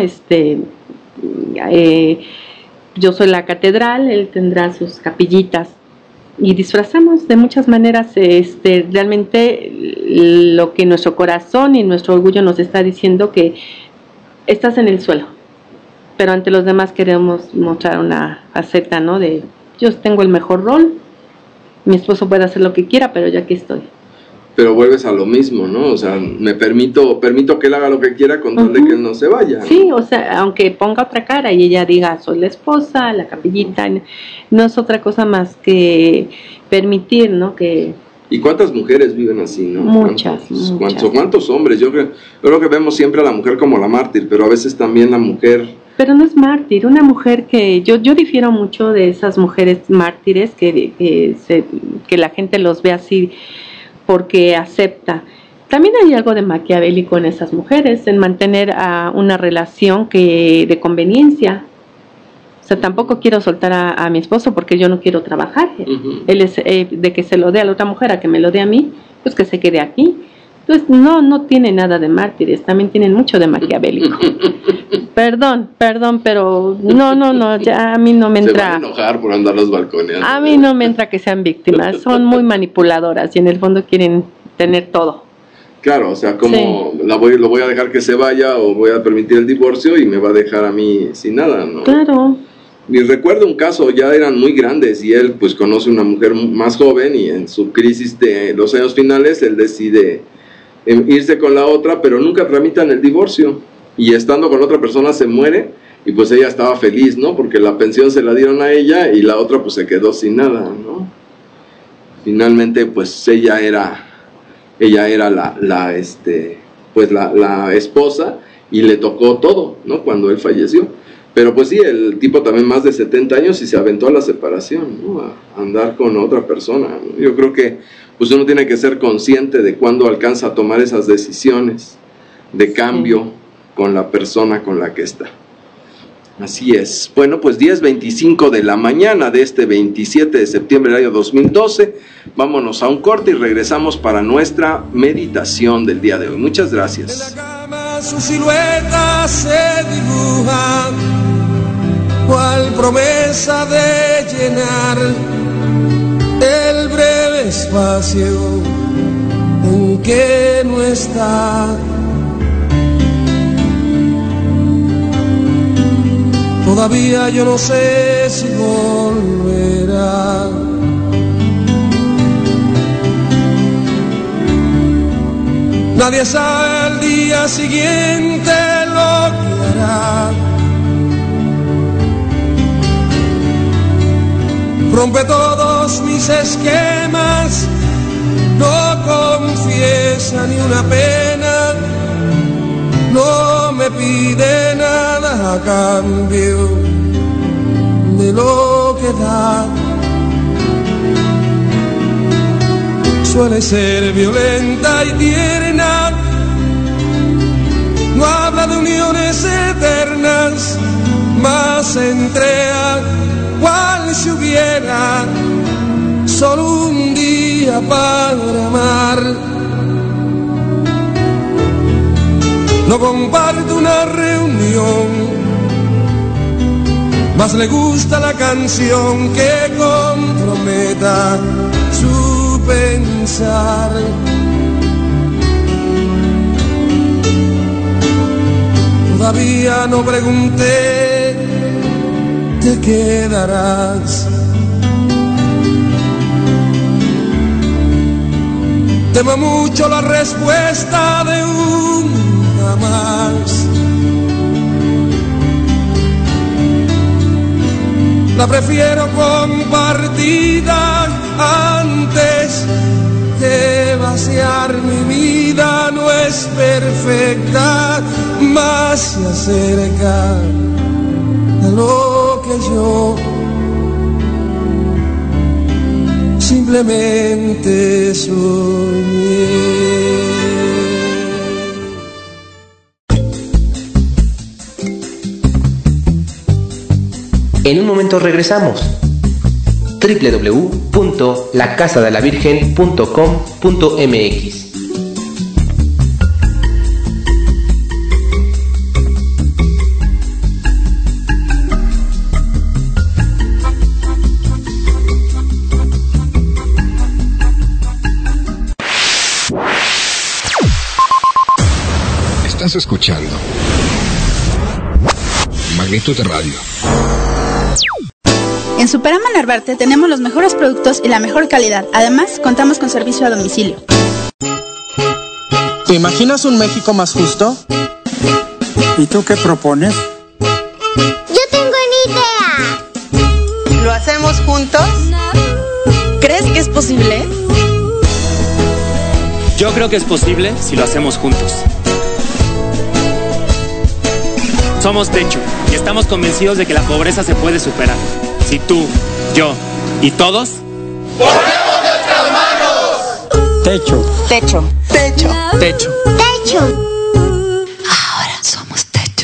Yo soy la catedral, él tendrá sus capillitas, y disfrazamos de muchas maneras realmente lo que nuestro corazón y nuestro orgullo nos está diciendo, que estás en el suelo, pero ante los demás queremos mostrar una faceta, ¿no? De yo tengo el mejor rol, mi esposo puede hacer lo que quiera, pero yo aquí estoy.
Pero vuelves a lo mismo, ¿no? O sea, me permito que él haga lo que quiera con tal de que él no se vaya, ¿no?
Sí, o sea, aunque ponga otra cara y ella diga, soy la esposa, la capillita, no es otra cosa más que permitir, ¿no?
¿Y cuántas mujeres viven así, no?
Muchas.
¿Cuántos hombres? Yo creo que vemos siempre a la mujer como la mártir, pero a veces también la mujer...
Pero no es mártir, una mujer que... Yo difiero mucho de esas mujeres mártires que la gente los ve así porque acepta. También hay algo de maquiavélico en esas mujeres, en mantener una relación de conveniencia. O sea, tampoco quiero soltar a mi esposo porque yo no quiero trabajar. Uh-huh. Él es de que se lo dé a la otra mujer, a que me lo dé a mí, pues que se quede aquí. Entonces, no tiene nada de mártires, también tienen mucho de maquiavélico. Perdón, pero no, ya a mí no me entra...
Se van a enojar por andar los balcones.
A mí no me entra que sean víctimas, son muy manipuladoras y en el fondo quieren tener todo.
Claro, o sea, como sí. Lo voy a dejar que se vaya o voy a permitir el divorcio y me va a dejar a mí sin nada, ¿no?
Claro.
Y recuerdo un caso, ya eran muy grandes y él pues conoce una mujer más joven y en su crisis de los años finales él decide irse con la otra, pero nunca tramitan el divorcio y estando con otra persona se muere y pues ella estaba feliz, ¿no? Porque la pensión se la dieron a ella y la otra pues se quedó sin nada, ¿no? Finalmente pues ella era la esposa y le tocó todo, ¿no? Cuando él falleció. Pero pues sí, el tipo también más de 70 años y se aventó a la separación, ¿no? A andar con otra persona, ¿no? Yo creo que pues uno tiene que ser consciente de cuándo alcanza a tomar esas decisiones de cambio con la persona con la que está. Así es. Bueno, pues 10:25 de la mañana de este 27 de septiembre del año 2012. Vámonos a un corte y regresamos para nuestra meditación del día de hoy. Muchas gracias.
En la cama su silueta se dibuja, cual promesa de llenar el breve espacio en que no está. Todavía yo no sé si volverá. Nadie sabe el día siguiente lo que hará. Rompe todos mis esquemas, no confiesa ni una pena, no me pide nada a cambio de lo que da. Suele ser violenta y tierna, no habla de uniones eternas, mas se entrega cual si hubiera solo un día para amar. No comparte una reunión, mas le gusta la canción que comprometa su pensar. Todavía no pregunté, ¿te quedarás? Temo mucho la respuesta de un jamás. La prefiero compartida antes que vaciar mi vida. No es perfecta, mas se acerca a lo que yo simplemente soñé.
En un momento regresamos. www.lacasadelavirgen.com.mx.
Estás escuchando Magnitud de Radio.
En Superama Narvarte tenemos los mejores productos y la mejor calidad. Además, contamos con servicio a domicilio.
¿Te imaginas un México más justo? ¿Y tú qué propones?
Yo tengo una idea.
¿Lo hacemos juntos?
¿Crees que es posible?
Yo creo que es posible si lo hacemos juntos. Somos Techo y estamos convencidos de que la pobreza se puede superar. Si tú, yo y todos
¡ponemos nuestras manos!
Techo.
Techo. Techo.
Techo.
Techo.
Ahora somos Techo.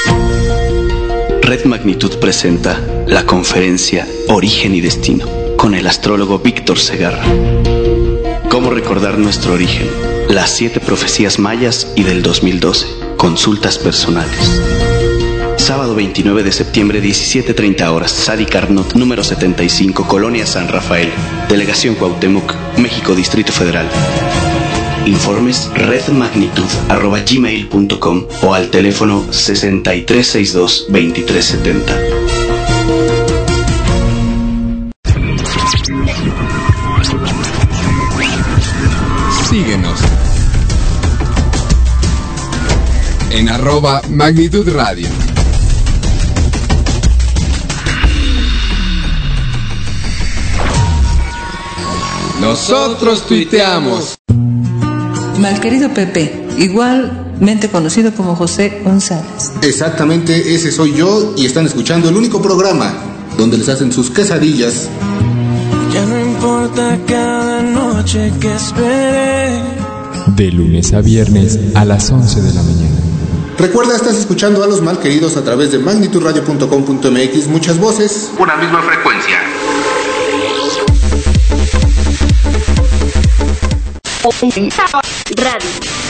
Red Magnitud presenta la conferencia Origen y Destino con el astrólogo Víctor Segarra. ¿Cómo recordar nuestro origen? Las 7 profecías mayas y del 2012. Consultas personales. Sábado 29 de septiembre, 17:30 horas, Sadi Carnot, número 75, Colonia San Rafael, Delegación Cuauhtémoc, México, Distrito Federal. Informes redmagnitud@gmail.com o al teléfono 6362-2370.
Síguenos en @Magnitud Radio. Nosotros tuiteamos.
Malquerido Pepe, igualmente conocido como José González.
Exactamente, ese soy yo y están escuchando el único programa donde les hacen sus quesadillas.
Ya no importa cada noche que esperé.
De lunes a viernes a las 11 de la mañana.
Recuerda, estás escuchando a los malqueridos a través de magnitudradio.com.mx. Muchas voces,
una misma frecuencia.
Radio.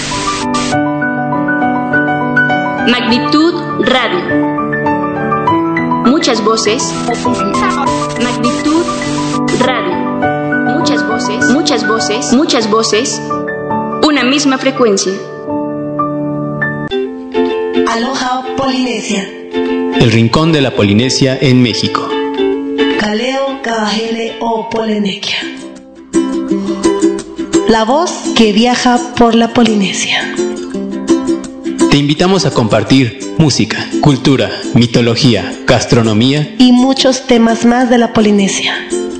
Magnitud Radio. Muchas voces. Magnitud Radio. Muchas voces. Muchas voces. Muchas voces. Una misma frecuencia.
Aloha Polinesia.
El rincón de la Polinesia en México.
Kaleo Kawahele o Polenekia. La voz que viaja por la Polinesia.
Te invitamos a compartir música, cultura, mitología, gastronomía
y muchos temas más de la Polinesia.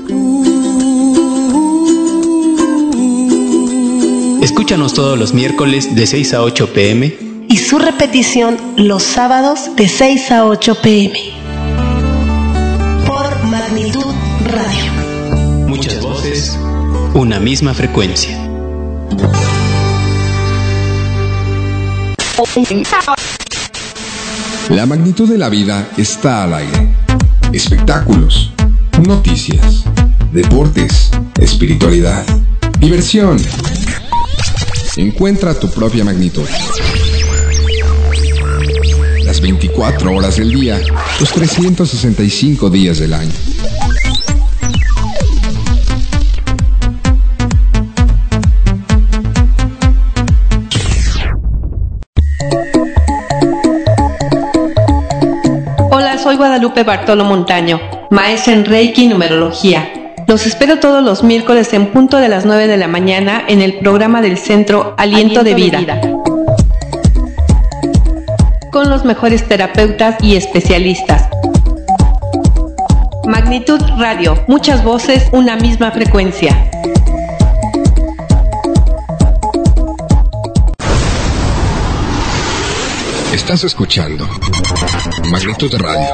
Escúchanos todos los miércoles de 6 a 8 p.m.
y su repetición los sábados de 6 a 8 p.m. por Magnitud Radio.
Muchas voces, una misma frecuencia.
La magnitud de la vida está al aire. Espectáculos, noticias, deportes, espiritualidad, diversión. Encuentra tu propia magnitud. Las 24 horas del día, los 365 días del año.
Hola, soy Guadalupe Bartolo Montaño, maestra en Reiki y Numerología. Los espero todos los miércoles en punto de las 9 de la mañana en el programa del Centro Aliento de Vida. Con los mejores terapeutas y especialistas. Magnitud Radio, muchas voces, una misma frecuencia.
Estás escuchando Magnitud Radio.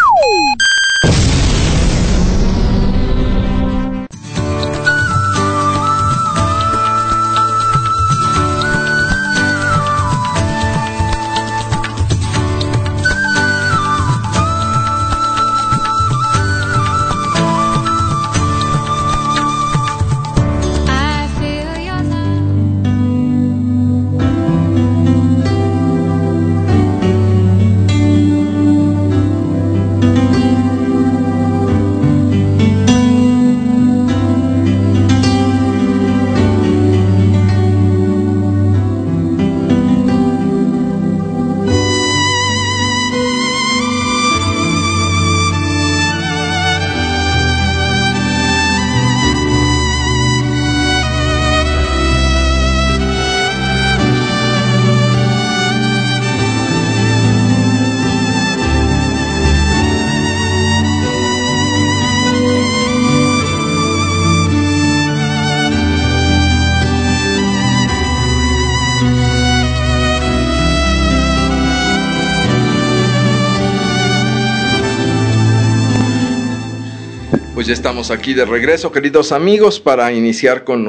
Ya estamos aquí de regreso, queridos amigos, para iniciar con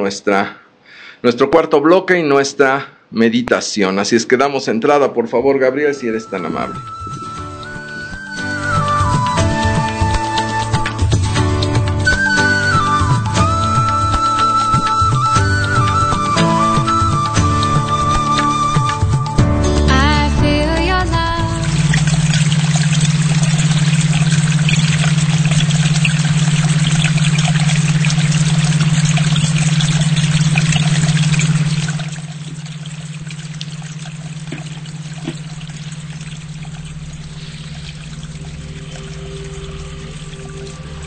nuestro cuarto bloque y nuestra meditación. Así es que damos entrada, por favor, Gabriel, si eres tan amable.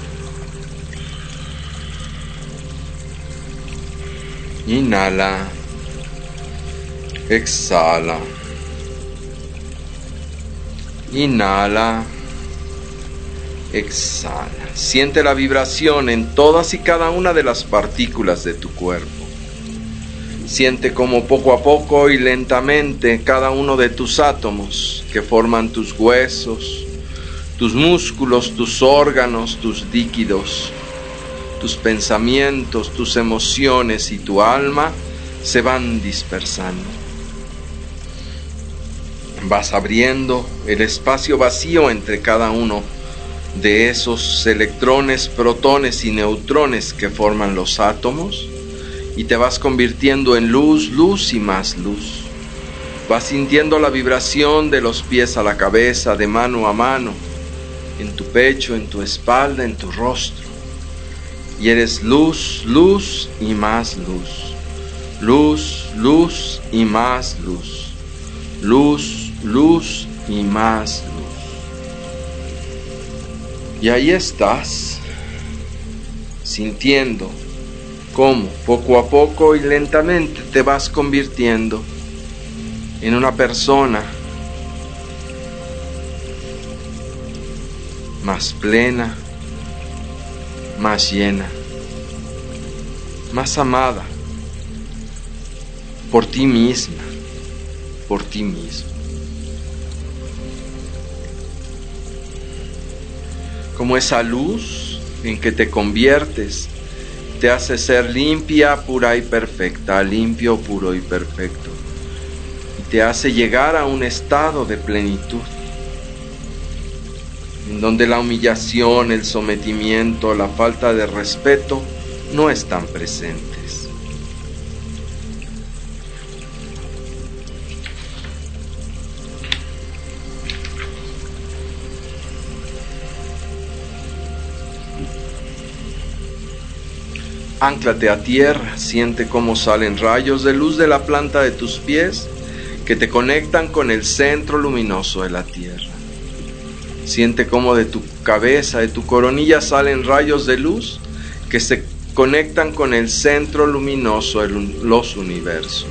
Inhala. Exhala. Inhala. Exhala. Siente la vibración en todas y cada una de las partículas de tu cuerpo. Siente cómo poco a poco y lentamente cada uno de tus átomos que forman tus huesos, tus músculos, tus órganos, tus líquidos, tus pensamientos, tus emociones y tu alma se van dispersando. Vas abriendo el espacio vacío entre cada uno de esos electrones, protones y neutrones que forman los átomos y te vas convirtiendo en luz, luz y más luz. Vas sintiendo la vibración de los pies a la cabeza, de mano a mano, en tu pecho, en tu espalda, en tu rostro. Y eres luz, luz y más luz. Luz, luz y más luz. Luz, luz y más luz. Y ahí estás, sintiendo cómo poco a poco y lentamente te vas convirtiendo en una persona más plena, más llena, más amada por ti misma, por ti mismo. Como esa luz en que te conviertes te hace ser limpia, pura y perfecta, limpio, puro y perfecto, y te hace llegar a un estado de plenitud, en donde la humillación, el sometimiento, la falta de respeto no están presentes. Ánclate a tierra, siente cómo salen rayos de luz de la planta de tus pies que te conectan con el centro luminoso de la tierra. Siente cómo de tu cabeza, de tu coronilla salen rayos de luz que se conectan con el centro luminoso de los universos.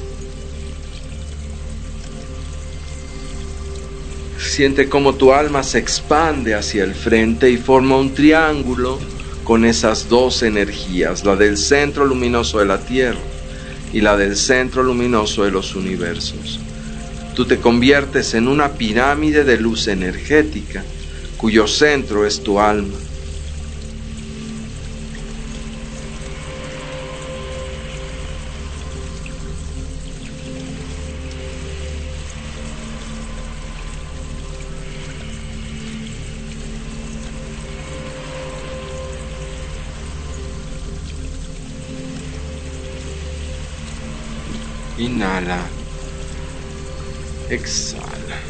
Siente cómo tu alma se expande hacia el frente y forma un triángulo con esas dos energías, la del centro luminoso de la Tierra y la del centro luminoso de los universos. Tú te conviertes en una pirámide de luz energética, cuyo centro es tu alma. Inhala, exhala.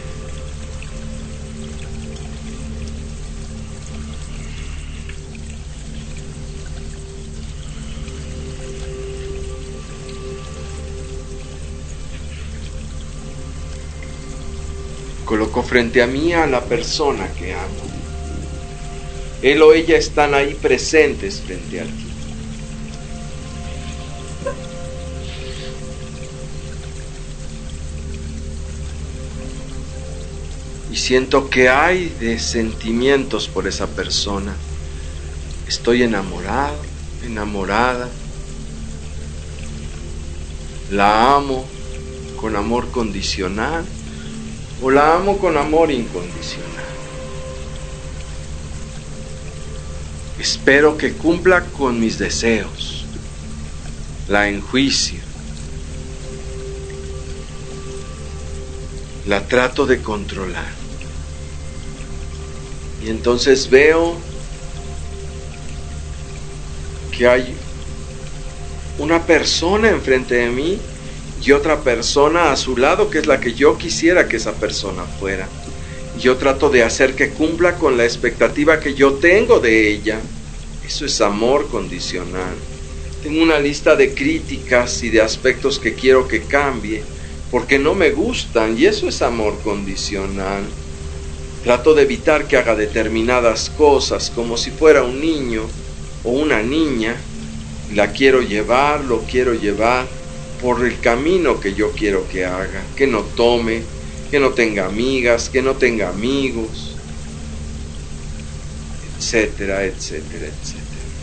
Coloco frente a mí a la persona que amo. Él o ella están ahí presentes frente a ti. Y siento que hay de sentimientos por esa persona. Estoy enamorado, enamorada. La amo con amor condicional o la amo con amor incondicional. Espero que cumpla con mis deseos. La enjuicio. La trato de controlar. Y entonces veo que hay una persona enfrente de mí y otra persona a su lado que es la que yo quisiera que esa persona fuera. Y yo trato de hacer que cumpla con la expectativa que yo tengo de ella. Eso es amor condicional. Tengo una lista de críticas y de aspectos que quiero que cambie porque no me gustan, y eso es amor condicional. Trato de evitar que haga determinadas cosas como si fuera un niño o una niña. La quiero llevar, lo quiero llevar, por el camino que yo quiero que haga, que no tome, que no tenga amigas, que no tenga amigos, etcétera, etcétera, etcétera.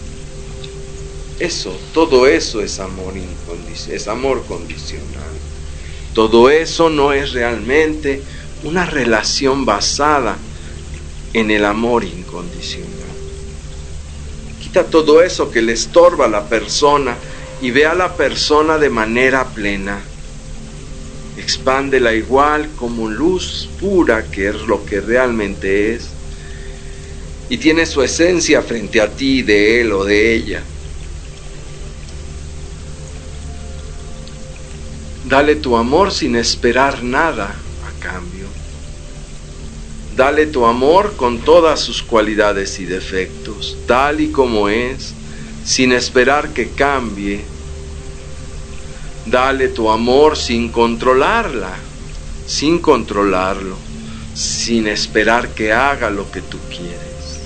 Todo eso es amor condicional. Todo eso no es realmente una relación basada en el amor incondicional. Quita todo eso que le estorba a la persona y ve a la persona de manera plena. Expándela igual como luz pura, que es lo que realmente es, y tiene su esencia frente a ti, de él o de ella. Dale tu amor sin esperar nada a cambio. Dale tu amor con todas sus cualidades y defectos, tal y como es, sin esperar que cambie. Dale tu amor sin controlarla, sin controlarlo, sin esperar que haga lo que tú quieres.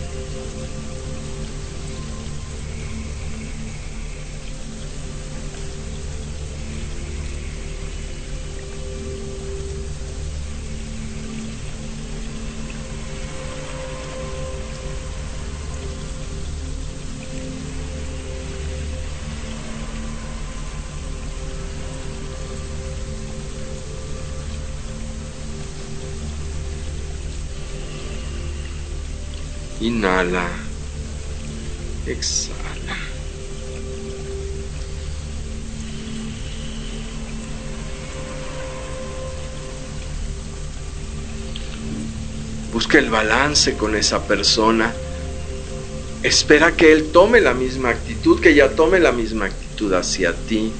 Inhala, exhala. Busca el balance con esa persona. Espera que él tome la misma actitud, que ella tome la misma actitud hacia ti.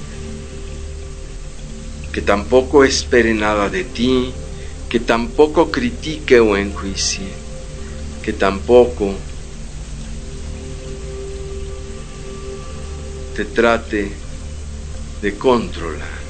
Que tampoco espere nada de ti, que tampoco critique o enjuicie, que tampoco te trate de controlar.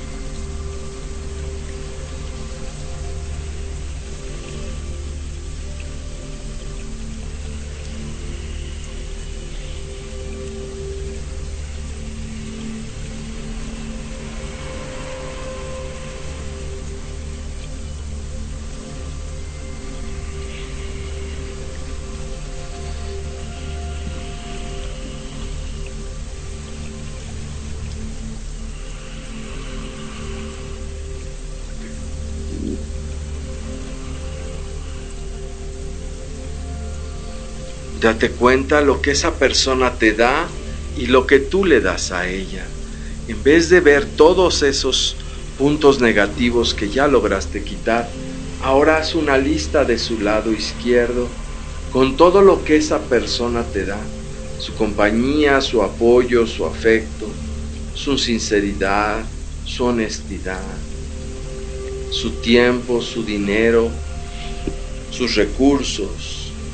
Date cuenta lo que esa persona te da y lo que tú le das a ella. En vez de ver todos esos puntos negativos que ya lograste quitar, ahora haz una lista de su lado izquierdo con todo lo que esa persona te da. Su compañía, su apoyo, su afecto, su sinceridad, su honestidad, su tiempo, su dinero, sus recursos.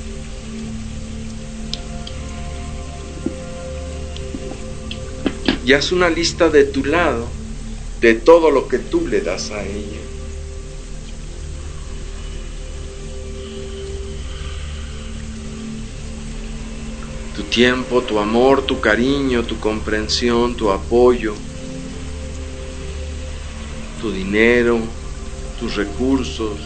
Y haz una lista de tu lado de todo lo que tú le das a ella. Tu tiempo, tu amor, tu cariño, tu comprensión, tu apoyo, tu dinero, tus recursos.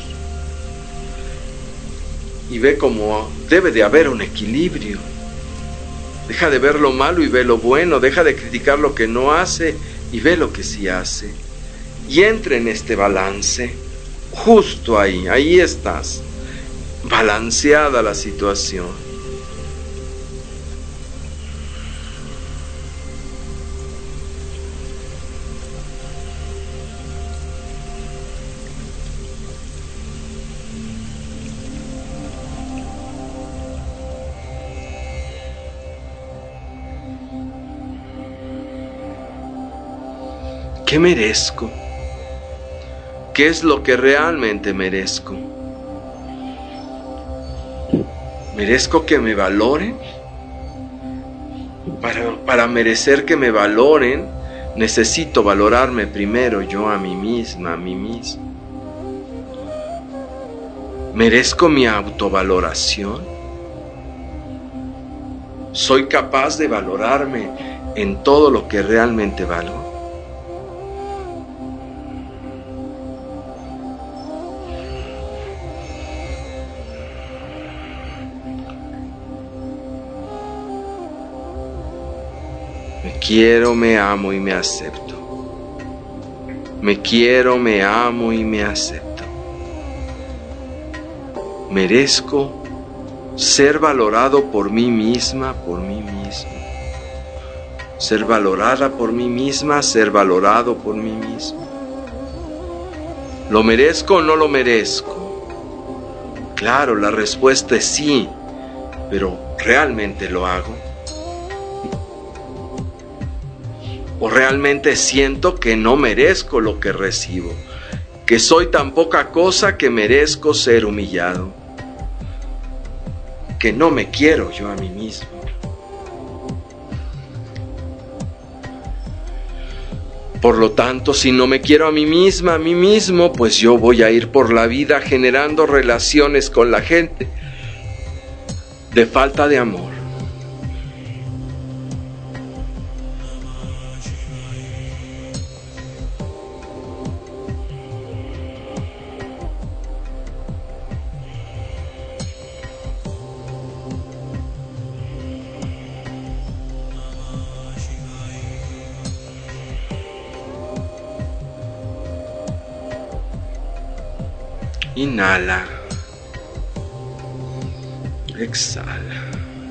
Y ve cómo debe de haber un equilibrio. Deja de ver lo malo y ve lo bueno. Deja de criticar lo que no hace y ve lo que sí hace. Y entra en este balance. Justo ahí, ahí estás. Balanceada la situación. ¿Qué merezco? ¿Qué es lo que realmente merezco? ¿Merezco que me valoren? Para merecer que me valoren, necesito valorarme primero yo a mí misma, a mí mismo. ¿Merezco mi autovaloración? ¿Soy capaz de valorarme en todo lo que realmente valgo? Me quiero, me amo y me acepto. Me quiero, me amo y me acepto. Merezco ser valorado por mí misma, por mí mismo. Ser valorada por mí misma, ser valorado por mí mismo. ¿Lo merezco o no lo merezco? Claro, la respuesta es sí, pero ¿realmente lo hago? ¿O realmente siento que no merezco lo que recibo? Que soy tan poca cosa que merezco ser humillado. Que no me quiero yo a mí mismo. Por lo tanto, si no me quiero a mí misma, a mí mismo, pues yo voy a ir por la vida generando relaciones con la gente de falta de amor. Inhala. Exhala.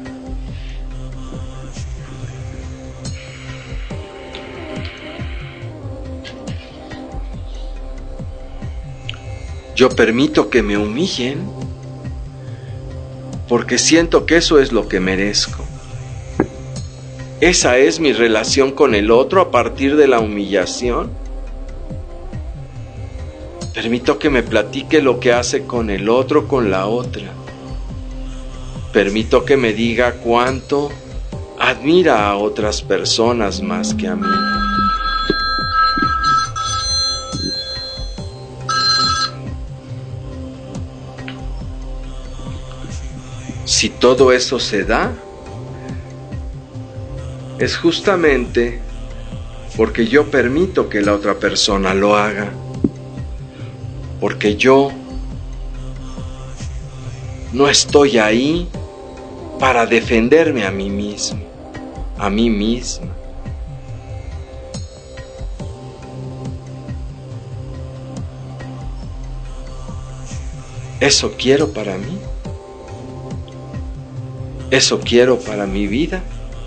Yo permito que me humillen porque siento que eso es lo que merezco. Esa es mi relación con el otro a partir de la humillación. Permito que me platique lo que hace con el otro, con la otra. Permito que me diga cuánto admira a otras personas más que a mí. Si todo eso se da, es justamente porque yo permito que la otra persona lo haga. Porque yo no estoy ahí para defenderme a mí mismo, a mí misma. ¿Eso quiero para mí? ¿Eso quiero para mi vida?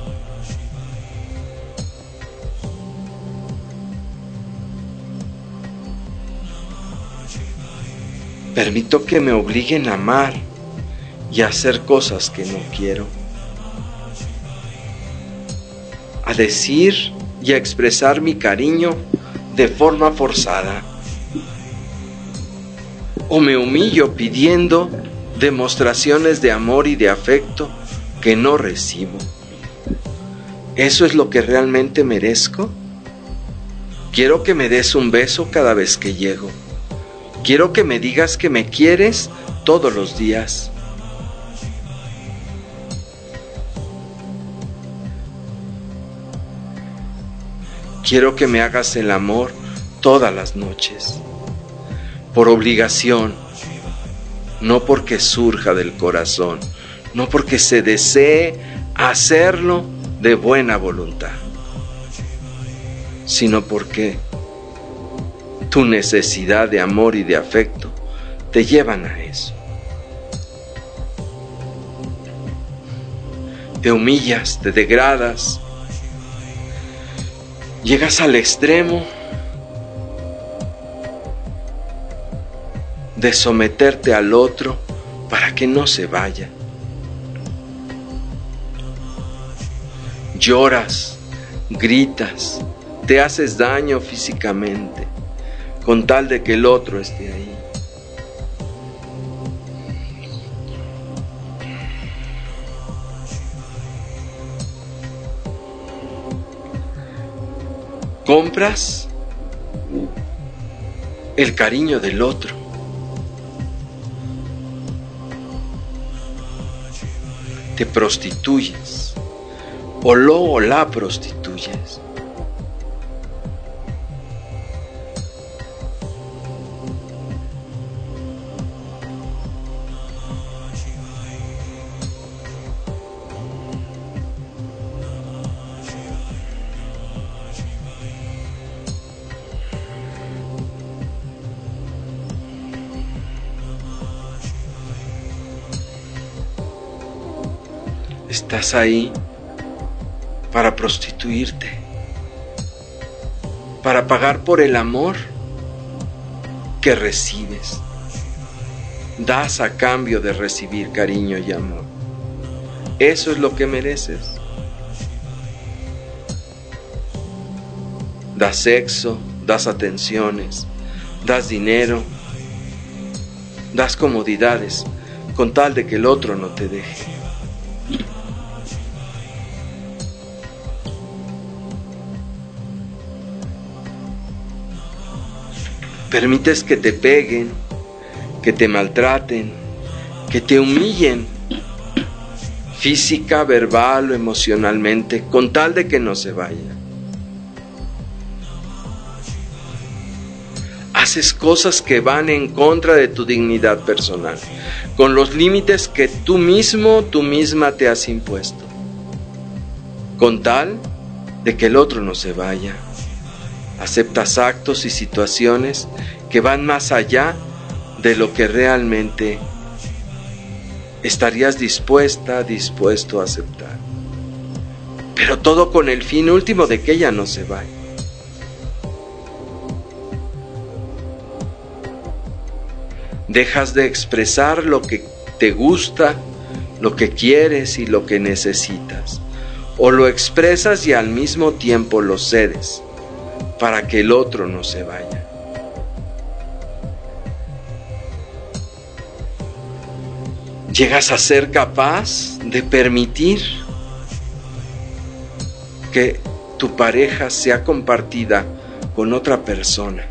Permito que me obliguen a amar y a hacer cosas que no quiero. A decir y a expresar mi cariño de forma forzada. O me humillo pidiendo demostraciones de amor y de afecto que no recibo. ¿Eso es lo que realmente merezco? Quiero que me des un beso cada vez que llego. Quiero que me digas que me quieres todos los días. Quiero que me hagas el amor todas las noches, por obligación, no porque surja del corazón, no porque se desee hacerlo de buena voluntad, sino porque tu necesidad de amor y de afecto te llevan a eso. Te humillas, te degradas, llegas al extremo de someterte al otro para que no se vaya. Lloras, gritas, te haces daño físicamente con tal de que el otro esté ahí. Compras el cariño del otro. Te prostituyes o lo o la prostituyes. Estás ahí para prostituirte, para pagar por el amor que recibes. Das a cambio de recibir cariño y amor. Eso es lo que mereces. Das sexo, das atenciones, das dinero, das comodidades, con tal de que el otro no te deje. Permites que te peguen, que te maltraten, que te humillen, física, verbal o emocionalmente, con tal de que no se vaya. Haces cosas que van en contra de tu dignidad personal, con los límites que tú mismo, tú misma te has impuesto, con tal de que el otro no se vaya. Aceptas actos y situaciones que van más allá de lo que realmente estarías dispuesto a aceptar. Pero todo con el fin último de que ella no se vaya. Dejas de expresar lo que te gusta, lo que quieres y lo que necesitas. O lo expresas y al mismo tiempo lo cedes para que el otro no se vaya. Llegas a ser capaz de permitir que tu pareja sea compartida con otra persona,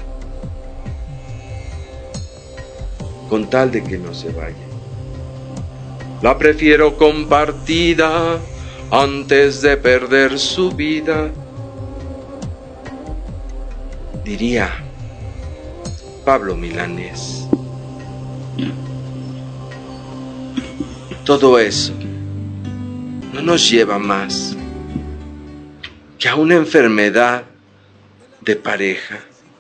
con tal de que no se vaya. La prefiero compartida antes de perder su vida, diría Pablo Milanés. Todo eso no nos lleva más que a una enfermedad de pareja,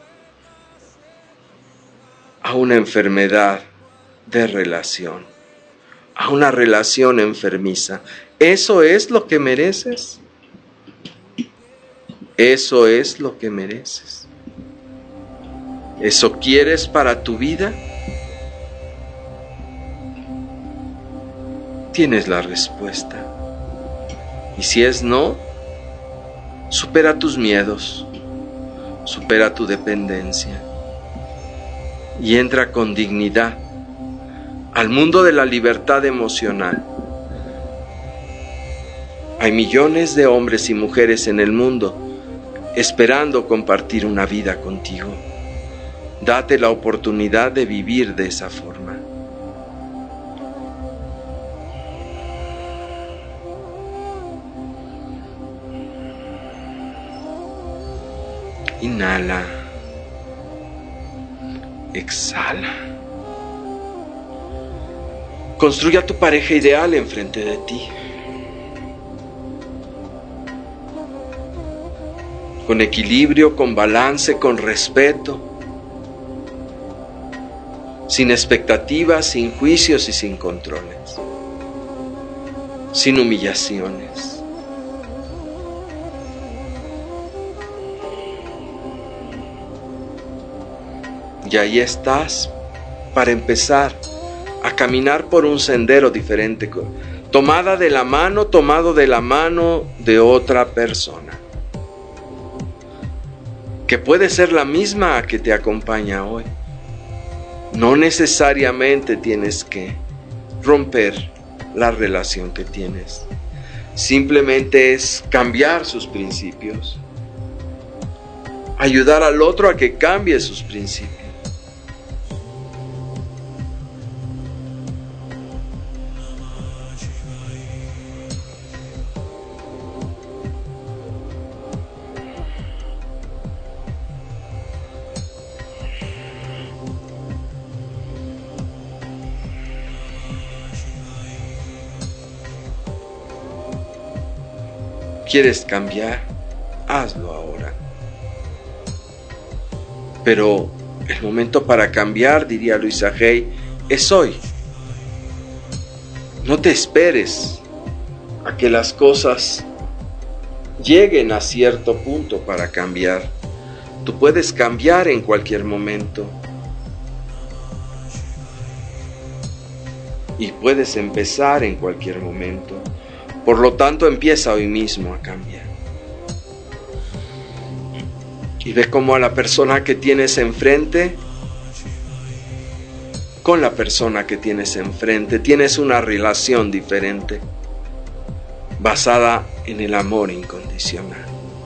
a una enfermedad de relación, a una relación enfermiza. ¿Eso es lo que mereces? ¿Eso es lo que mereces? ¿Eso quieres para tu vida? Tienes la respuesta. Y si es no, supera tus miedos, supera tu dependencia y entra con dignidad al mundo de la libertad emocional. Hay millones de hombres y mujeres en el mundo esperando compartir una vida contigo. Date la oportunidad de vivir de esa forma. Inhala. Exhala. Construye a tu pareja ideal enfrente de ti. Con equilibrio, con balance, con respeto. Sin expectativas, sin juicios y sin controles. Sin humillaciones. Y ahí estás para empezar a caminar por un sendero diferente, tomado de la mano de otra persona, que puede ser la misma que te acompaña hoy. No necesariamente tienes que romper la relación que tienes, simplemente es cambiar sus principios, ayudar al otro a que cambie sus principios. ¿Quieres cambiar? Hazlo ahora. Pero el momento para cambiar, diría Luisa Hay, es hoy. No te esperes a que las cosas lleguen a cierto punto para cambiar. Tú puedes cambiar en cualquier momento. Y puedes empezar en cualquier momento. Por lo tanto, empieza hoy mismo a cambiar. Y ve cómo a la persona que tienes enfrente, con la persona que tienes enfrente, tienes una relación diferente, basada en el amor incondicional.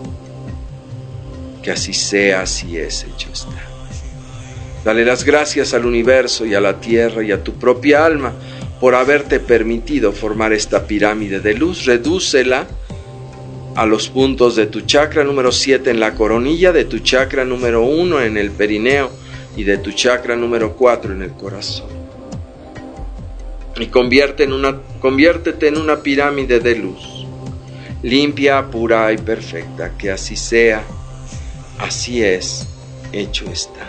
Que así sea, así es, hecho está. Dale las gracias al universo y a la tierra y a tu propia alma por haberte permitido formar esta pirámide de luz. Redúcela a los puntos de tu chakra número 7 en la coronilla, de tu chakra número 1 en el perineo y de tu chakra número 4 en el corazón. Y conviértete en una pirámide de luz, limpia, pura y perfecta. Que así sea, así es, hecho está.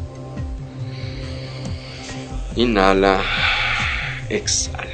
Inhala, exhala.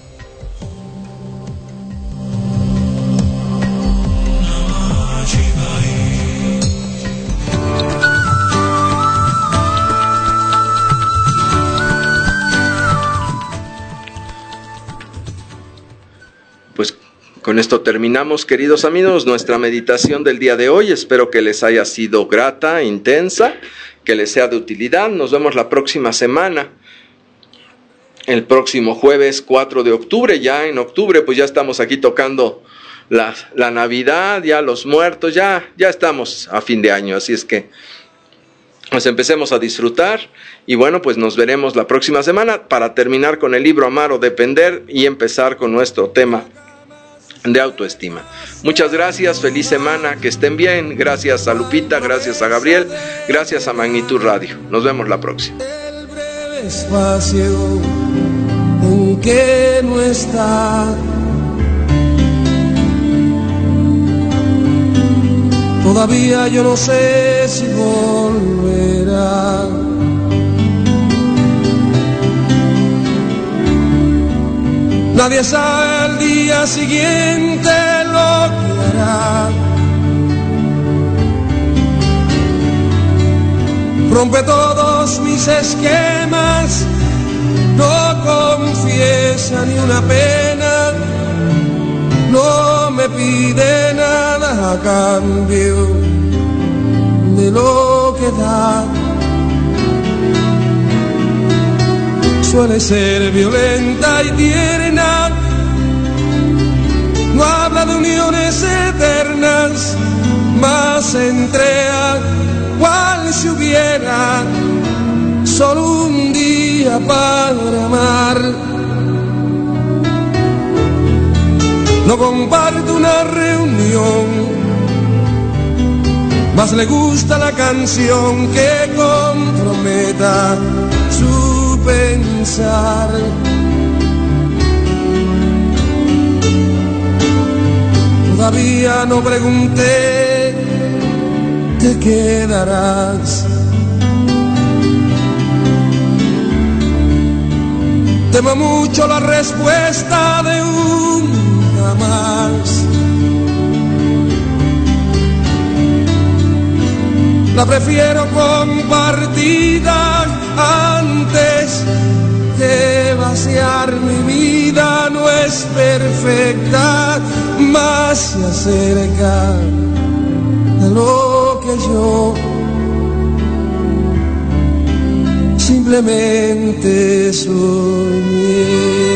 Pues con esto terminamos, queridos amigos, nuestra meditación del día de hoy. Espero que les haya sido grata, intensa, que les sea de utilidad. Nos vemos la próxima semana. El próximo jueves 4 de octubre, ya en octubre, pues ya estamos aquí tocando la Navidad, ya los muertos, ya estamos a fin de año, así es que pues empecemos a disfrutar y bueno, pues nos veremos la próxima semana para terminar con el libro Amar o Depender y empezar con nuestro tema de autoestima. Muchas gracias, feliz semana, que estén bien, gracias a Lupita, gracias a Gabriel, gracias a Magnitud Radio. Nos vemos la próxima.
Espacio en que no está, todavía yo no sé si volverá. Nadie sabe el día siguiente lo que hará. Rompe todos mis esquemas, no confiesa ni una pena, no me pide nada a cambio de lo que da. Suele ser violenta y tierna, no habla de uniones eternas, más se entrega cual si hubiera solo un día para amar. No comparte una reunión, más le gusta la canción que comprometa su pensar. Todavía no pregunté, te quedarás. Temo mucho la respuesta de un jamás. La prefiero compartida antes de vaciar mi vida. No es perfecta, más se acerca a lo que yo simplemente soñé.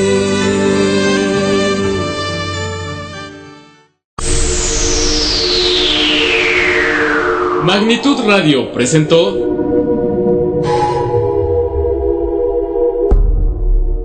Magnitud Radio presentó